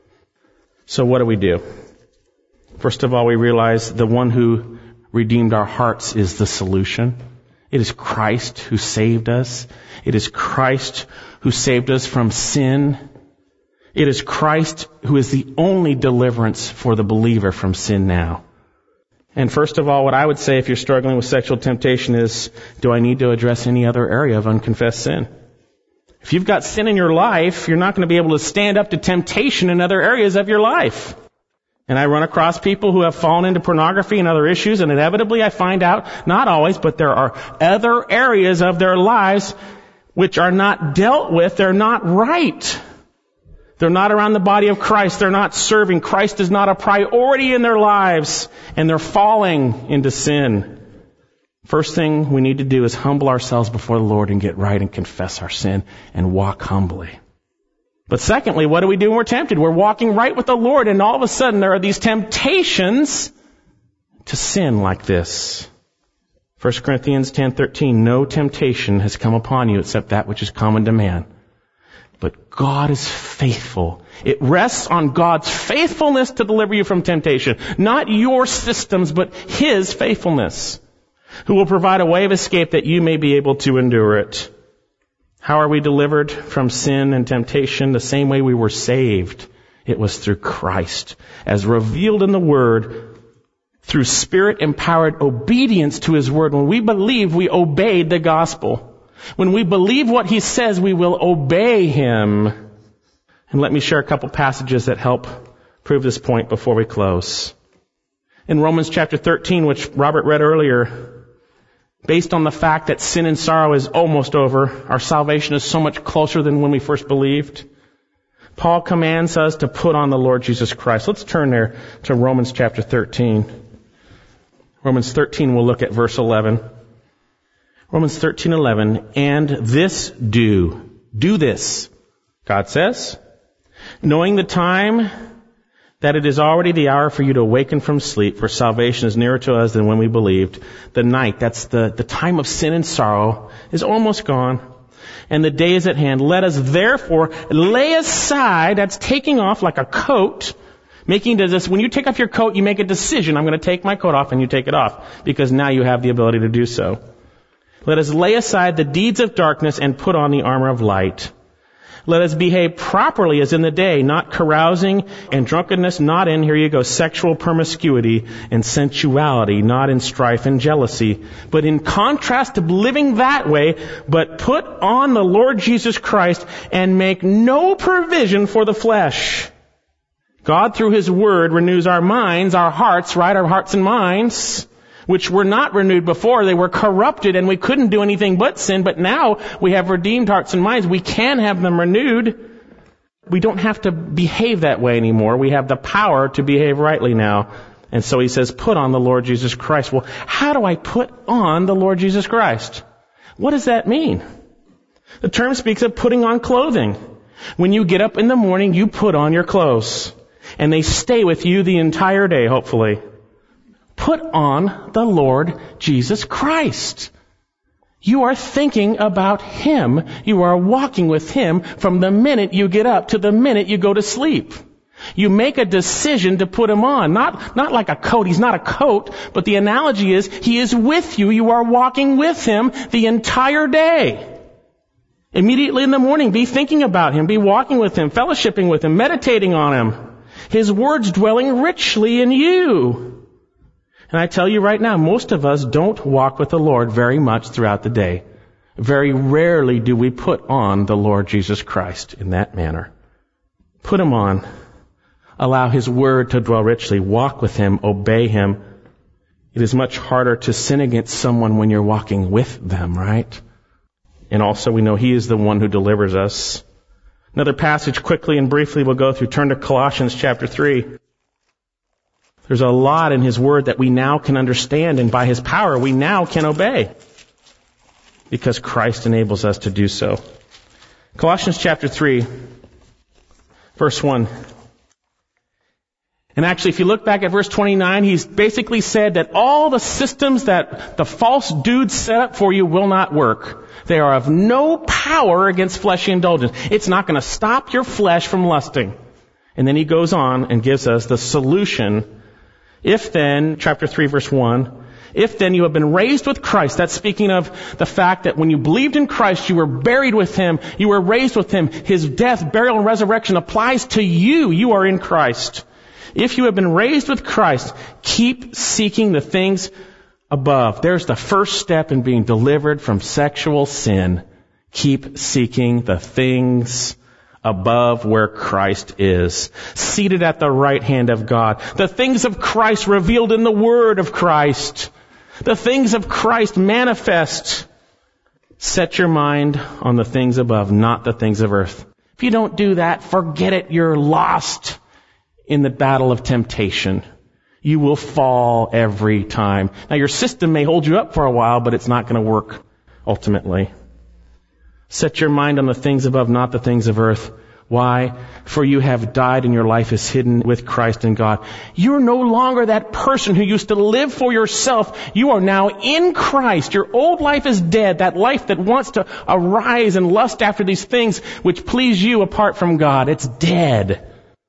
So what do we do? First of all, we realize the one who redeemed our hearts is the solution. It is Christ who saved us. It is Christ who saved us from sin. It is Christ who is the only deliverance for the believer from sin now. And first of all, what I would say if you're struggling with sexual temptation is, do I need to address any other area of unconfessed sin? If you've got sin in your life, you're not going to be able to stand up to temptation in other areas of your life. And I run across people who have fallen into pornography and other issues, and inevitably I find out, not always, but there are other areas of their lives which are not dealt with. They're not right. They're not around the body of Christ. They're not serving. Christ is not a priority in their lives, and they're falling into sin. First thing we need to do is humble ourselves before the Lord and get right and confess our sin and walk humbly. But secondly, what do we do when we're tempted? We're walking right with the Lord, and all of a sudden there are these temptations to sin like this. First Corinthians ten thirteen, no temptation has come upon you except that which is common to man. But God is faithful. It rests on God's faithfulness to deliver you from temptation. Not your systems, but His faithfulness, who will provide a way of escape that you may be able to endure it. How are we delivered from sin and temptation? The same way we were saved. It was through Christ, as revealed in the Word, through Spirit-empowered obedience to His Word. When we believe, we obeyed the gospel. When we believe what He says, we will obey Him. And let me share a couple passages that help prove this point before we close. In Romans chapter thirteen, which Robert read earlier, based on the fact that sin and sorrow is almost over, our salvation is so much closer than when we first believed, Paul commands us to put on the Lord Jesus Christ. Let's turn there to Romans chapter thirteen. Romans thirteen, we'll look at verse eleven. Romans thirteen eleven, and this do. Do this, God says, knowing the time that it is already the hour for you to awaken from sleep, for salvation is nearer to us than when we believed. The night, that's the, the time of sin and sorrow, is almost gone, and the day is at hand. Let us therefore lay aside, that's taking off like a coat, making this, when you take off your coat, you make a decision, I'm going to take my coat off, and you take it off, because now you have the ability to do so. Let us lay aside the deeds of darkness and put on the armor of light. Let us behave properly as in the day, not carousing and drunkenness, not in, here you go, sexual promiscuity and sensuality, not in strife and jealousy, but in contrast to living that way, but put on the Lord Jesus Christ and make no provision for the flesh. God, through His Word, renews our minds, our hearts, right, our hearts and minds, which were not renewed before. They were corrupted and we couldn't do anything but sin. But now we have redeemed hearts and minds. We can have them renewed. We don't have to behave that way anymore. We have the power to behave rightly now. And so He says, put on the Lord Jesus Christ. Well, how do I put on the Lord Jesus Christ? What does that mean? The term speaks of putting on clothing. When you get up in the morning, you put on your clothes. And they stay with you the entire day, hopefully. Put on the Lord Jesus Christ. You are thinking about Him. You are walking with Him from the minute you get up to the minute you go to sleep. You make a decision to put Him on. Not, not like a coat. He's not a coat, but the analogy is He is with you. You are walking with Him the entire day. Immediately in the morning, be thinking about Him. Be walking with Him, fellowshipping with Him, meditating on Him. His words dwelling richly in you. And I tell you right now, most of us don't walk with the Lord very much throughout the day. Very rarely do we put on the Lord Jesus Christ in that manner. Put Him on. Allow His Word to dwell richly. Walk with Him. Obey Him. It is much harder to sin against someone when you're walking with them, right? And also we know He is the one who delivers us. Another passage quickly and briefly we'll go through. Turn to Colossians chapter three. There's a lot in His Word that we now can understand, and by His power we now can obey, because Christ enables us to do so. Colossians chapter three, verse one. And actually, if you look back at verse twenty-nine, He's basically said that all the systems that the false dudes set up for you will not work. They are of no power against fleshly indulgence. It's not going to stop your flesh from lusting. And then He goes on and gives us the solution. If then, chapter three, verse one, if then you have been raised with Christ, that's speaking of the fact that when you believed in Christ, you were buried with Him, you were raised with Him. His death, burial, and resurrection applies to you. You are in Christ. If you have been raised with Christ, keep seeking the things above. There's the first step in being delivered from sexual sin. Keep seeking the things above where Christ is, seated at the right hand of God. The things of Christ revealed in the Word of Christ. The things of Christ manifest. Set your mind on the things above, not the things of earth. If you don't do that, forget it. You're lost in the battle of temptation. You will fall every time. Now, your system may hold you up for a while, but it's not going to work ultimately. Set your mind on the things above, not the things of earth. Why? For you have died and your life is hidden with Christ in God. You're no longer that person who used to live for yourself. You are now in Christ. Your old life is dead. That life that wants to arise and lust after these things which please you apart from God. It's dead.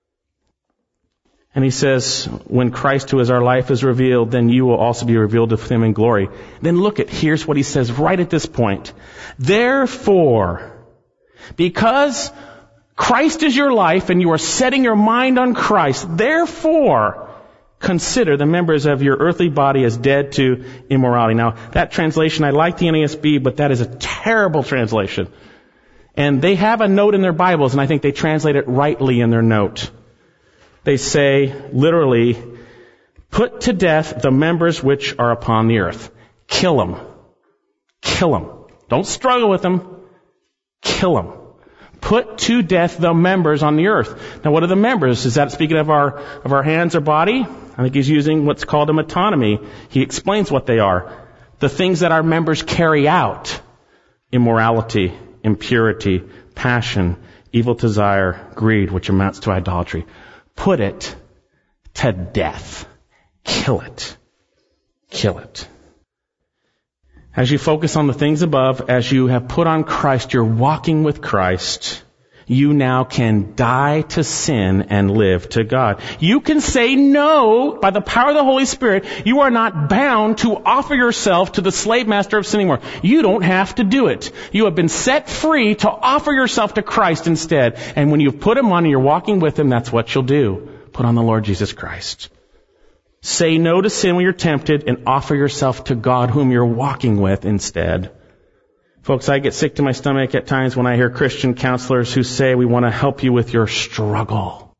And he says, when Christ, who is our life, is revealed, then you will also be revealed with him in glory. Then look at, here's what he says right at this point. Therefore, because Christ is your life and you are setting your mind on Christ, therefore, consider the members of your earthly body as dead to immorality. Now, that translation, I like the N A S B, but that is a terrible translation. And they have a note in their Bibles, and I think they translate it rightly in their note. They say, literally, put to death the members which are upon the earth. Kill them. Kill them. Don't struggle with them. Kill them. Put to death the members on the earth. Now, what are the members? Is that speaking of our of our hands or body? I think he's using what's called a metonymy. He explains what they are. The things that our members carry out. Immorality, impurity, passion, evil desire, greed, which amounts to idolatry. Put it to death. Kill it. Kill it. As you focus on the things above, as you have put on Christ, you're walking with Christ. You now can die to sin and live to God. You can say no by the power of the Holy Spirit. You are not bound to offer yourself to the slave master of sin anymore. You don't have to do it. You have been set free to offer yourself to Christ instead. And when you've put him on and you're walking with him, that's what you'll do. Put on the Lord Jesus Christ. Say no to sin when you're tempted and offer yourself to God whom you're walking with instead. Folks, I get sick to my stomach at times when I hear Christian counselors who say we want to help you with your struggle.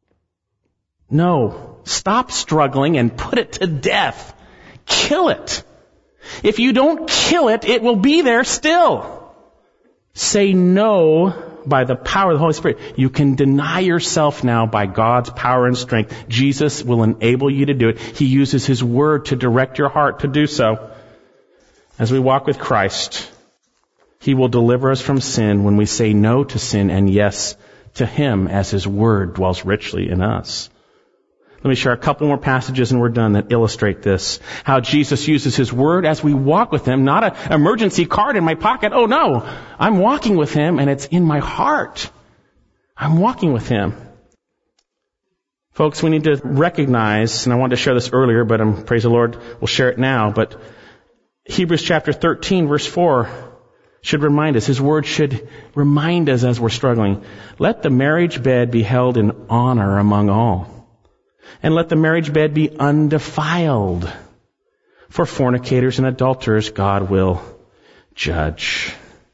No. Stop struggling and put it to death. Kill it. If you don't kill it, it will be there still. Say no by the power of the Holy Spirit. You can deny yourself now by God's power and strength. Jesus will enable you to do it. He uses his word to direct your heart to do so. As we walk with Christ, he will deliver us from sin when we say no to sin and yes to him as his word dwells richly in us. Let me share a couple more passages and we're done that illustrate this. How Jesus uses his word as we walk with him. Not an emergency card in my pocket. Oh no, I'm walking with him and it's in my heart. I'm walking with him. Folks, we need to recognize, and I wanted to share this earlier, but I'm, praise the Lord, we'll share it now. But Hebrews chapter thirteen verse four should remind us. His word should remind us as we're struggling. Let the marriage bed be held in honor among all. And let the marriage bed be undefiled. For fornicators and adulterers, God will judge.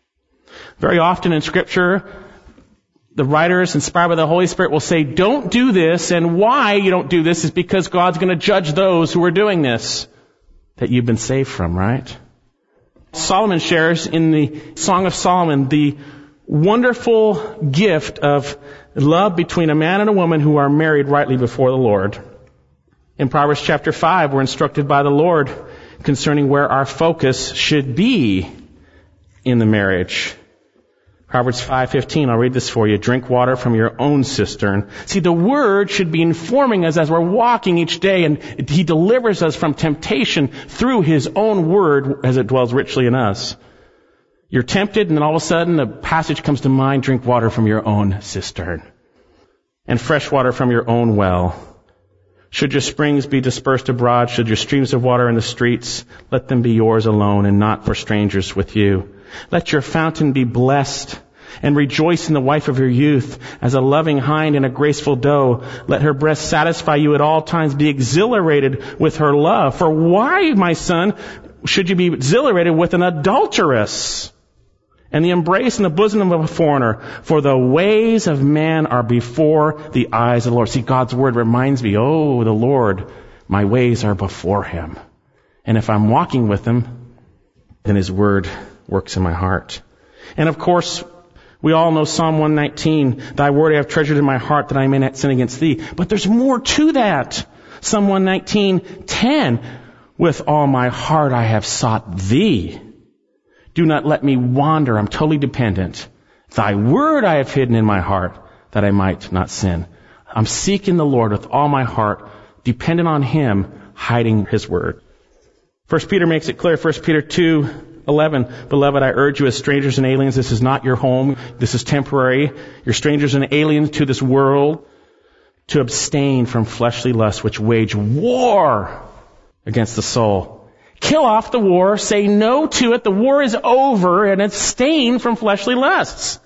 Very often in Scripture, the writers inspired by the Holy Spirit will say, don't do this, and why you don't do this is because God's going to judge those who are doing this that you've been saved from, right? Solomon shares in the Song of Solomon the wonderful gift of love between a man and a woman who are married rightly before the Lord. In Proverbs chapter five, we're instructed by the Lord concerning where our focus should be in the marriage. Proverbs five fifteen, I'll read this for you. Drink water from your own cistern. See, the Word should be informing us as we're walking each day, and He delivers us from temptation through His own Word as it dwells richly in us. You're tempted, and then all of a sudden the passage comes to mind, drink water from your own cistern and fresh water from your own well. Should your springs be dispersed abroad, should your streams of water in the streets, let them be yours alone and not for strangers with you. Let your fountain be blessed and rejoice in the wife of your youth as a loving hind and a graceful doe. Let her breast satisfy you at all times. Be exhilarated with her love. For why, my son, should you be exhilarated with an adulteress? and the embrace in the bosom of a foreigner. For the ways of man are before the eyes of the Lord. See, God's word reminds me, oh, the Lord, my ways are before him. And if I'm walking with him, then his word works in my heart. And of course, we all know Psalm one nineteen, thy word I have treasured in my heart that I may not sin against thee. But there's more to that. Psalm one nineteen, ten, with all my heart I have sought thee. Do not let me wander. I'm totally dependent. Thy word I have hidden in my heart that I might not sin. I'm seeking the Lord with all my heart, dependent on him, hiding his word. First Peter makes it clear, First Peter two eleven, beloved, I urge you as strangers and aliens, this is not your home, this is temporary. You're strangers and aliens to this world, to abstain from fleshly lusts which wage war against the soul. Kill off the war, say no to it, the war is over, and abstain from fleshly lusts.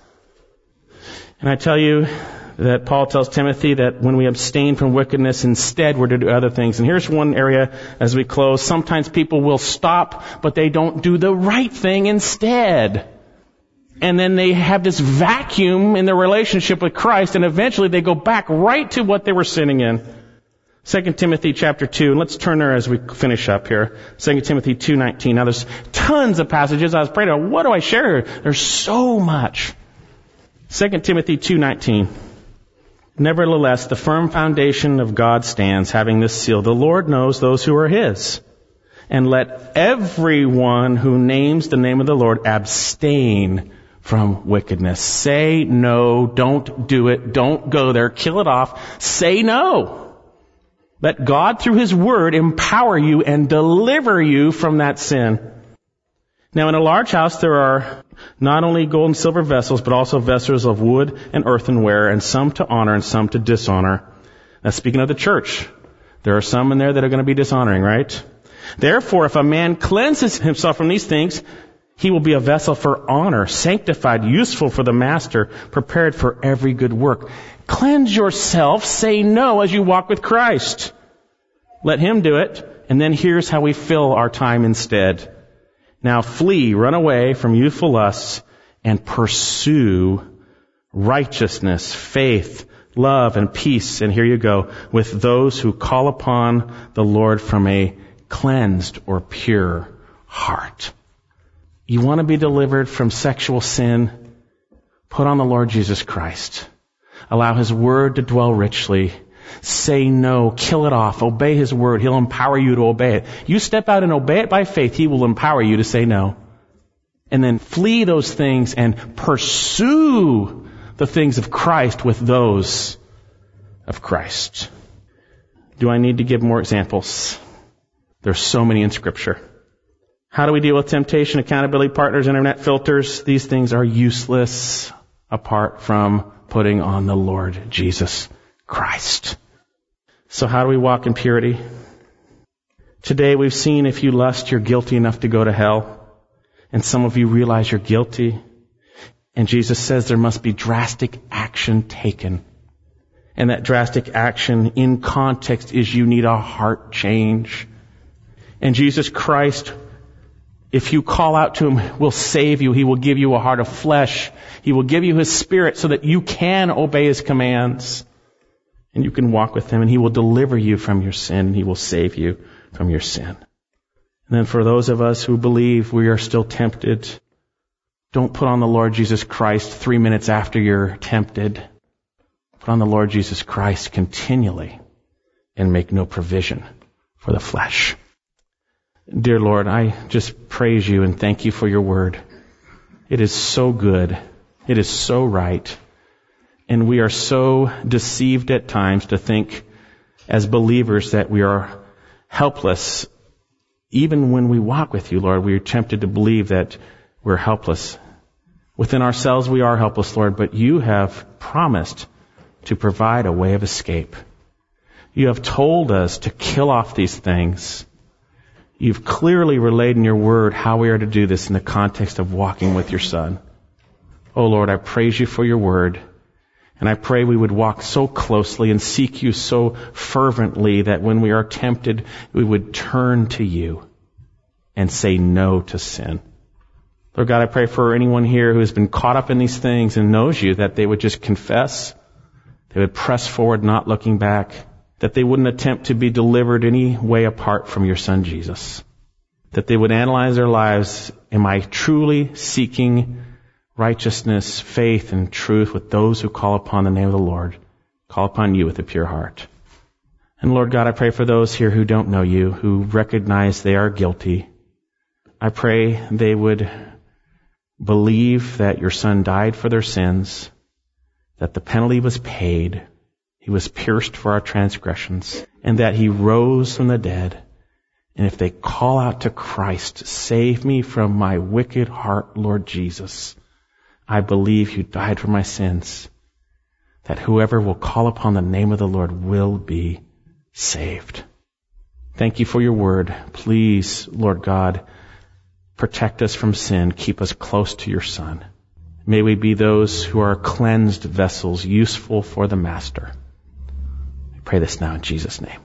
And I tell you that Paul tells Timothy that when we abstain from wickedness, instead we're to do other things. And here's one area as we close. Sometimes people will stop, but they don't do the right thing instead. And then they have this vacuum in their relationship with Christ, and eventually they go back right to what they were sinning in. Second Timothy chapter two, and let's turn there as we finish up here. Second Timothy two nineteen. Now there's tons of passages. I was praying about, what do I share? There's so much. Second Timothy two nineteen. Nevertheless, the firm foundation of God stands, having this seal. The Lord knows those who are his. And let everyone who names the name of the Lord abstain from wickedness. Say no. Don't do it. Don't go there. Kill it off. Say no. Let God, through his word, empower you and deliver you from that sin. Now, in a large house, there are not only gold and silver vessels, but also vessels of wood and earthenware, and some to honor and some to dishonor. Now, speaking of the church, there are some in there that are going to be dishonoring, right? Therefore, if a man cleanses himself from these things, he will be a vessel for honor, sanctified, useful for the master, prepared for every good work. Cleanse yourself, say no as you walk with Christ. Let him do it, and then here's how we fill our time instead. Now flee, run away from youthful lusts, and pursue righteousness, faith, love, and peace. And here you go, with those who call upon the Lord from a cleansed or pure heart. You want to be delivered from sexual sin? Put on the Lord Jesus Christ. Allow his word to dwell richly. Say no. Kill it off. Obey his word. He'll empower you to obey it. You step out and obey it by faith, he will empower you to say no. And then flee those things and pursue the things of Christ with those of Christ. Do I need to give more examples? There's so many in Scripture. How do we deal with temptation, accountability partners, internet filters? These things are useless apart from putting on the Lord Jesus Christ. So how do we walk in purity? Today we've seen if you lust, you're guilty enough to go to hell. And some of you realize you're guilty. And Jesus says there must be drastic action taken. And that drastic action in context is you need a heart change. And Jesus Christ, if you call out to him, will save you. He will give you a heart of flesh. He will give you his spirit so that you can obey his commands. And you can walk with him, and he will deliver you from your sin, and he will save you from your sin. And then for those of us who believe we are still tempted, don't put on the Lord Jesus Christ three minutes after you're tempted. Put on the Lord Jesus Christ continually and make no provision for the flesh. Dear Lord, I just praise you and thank you for your word. It is so good. It is so right. And we are so deceived at times to think as believers that we are helpless. Even when we walk with you, Lord, we are tempted to believe that we're helpless. Within ourselves we are helpless, Lord, but you have promised to provide a way of escape. You have told us to kill off these things. You've clearly relayed in your word how we are to do this in the context of walking with your Son. Oh Lord, I praise you for your word. And I pray we would walk so closely and seek you so fervently that when we are tempted, we would turn to you and say no to sin. Lord God, I pray for anyone here who has been caught up in these things and knows you, that they would just confess, they would press forward, not looking back, that they wouldn't attempt to be delivered any way apart from your Son Jesus, that they would analyze their lives. Am I truly seeking righteousness, faith, and truth with those who call upon the name of the Lord, call upon you with a pure heart? And Lord God, I pray for those here who don't know you, who recognize they are guilty. I pray they would believe that your Son died for their sins, that the penalty was paid, he was pierced for our transgressions, and that he rose from the dead. And if they call out to Christ, save me from my wicked heart, Lord Jesus, I believe you died for my sins, that whoever will call upon the name of the Lord will be saved. Thank you for your word. Please, Lord God, protect us from sin. Keep us close to your Son. May we be those who are cleansed vessels, useful for the Master. We pray this now in Jesus' name.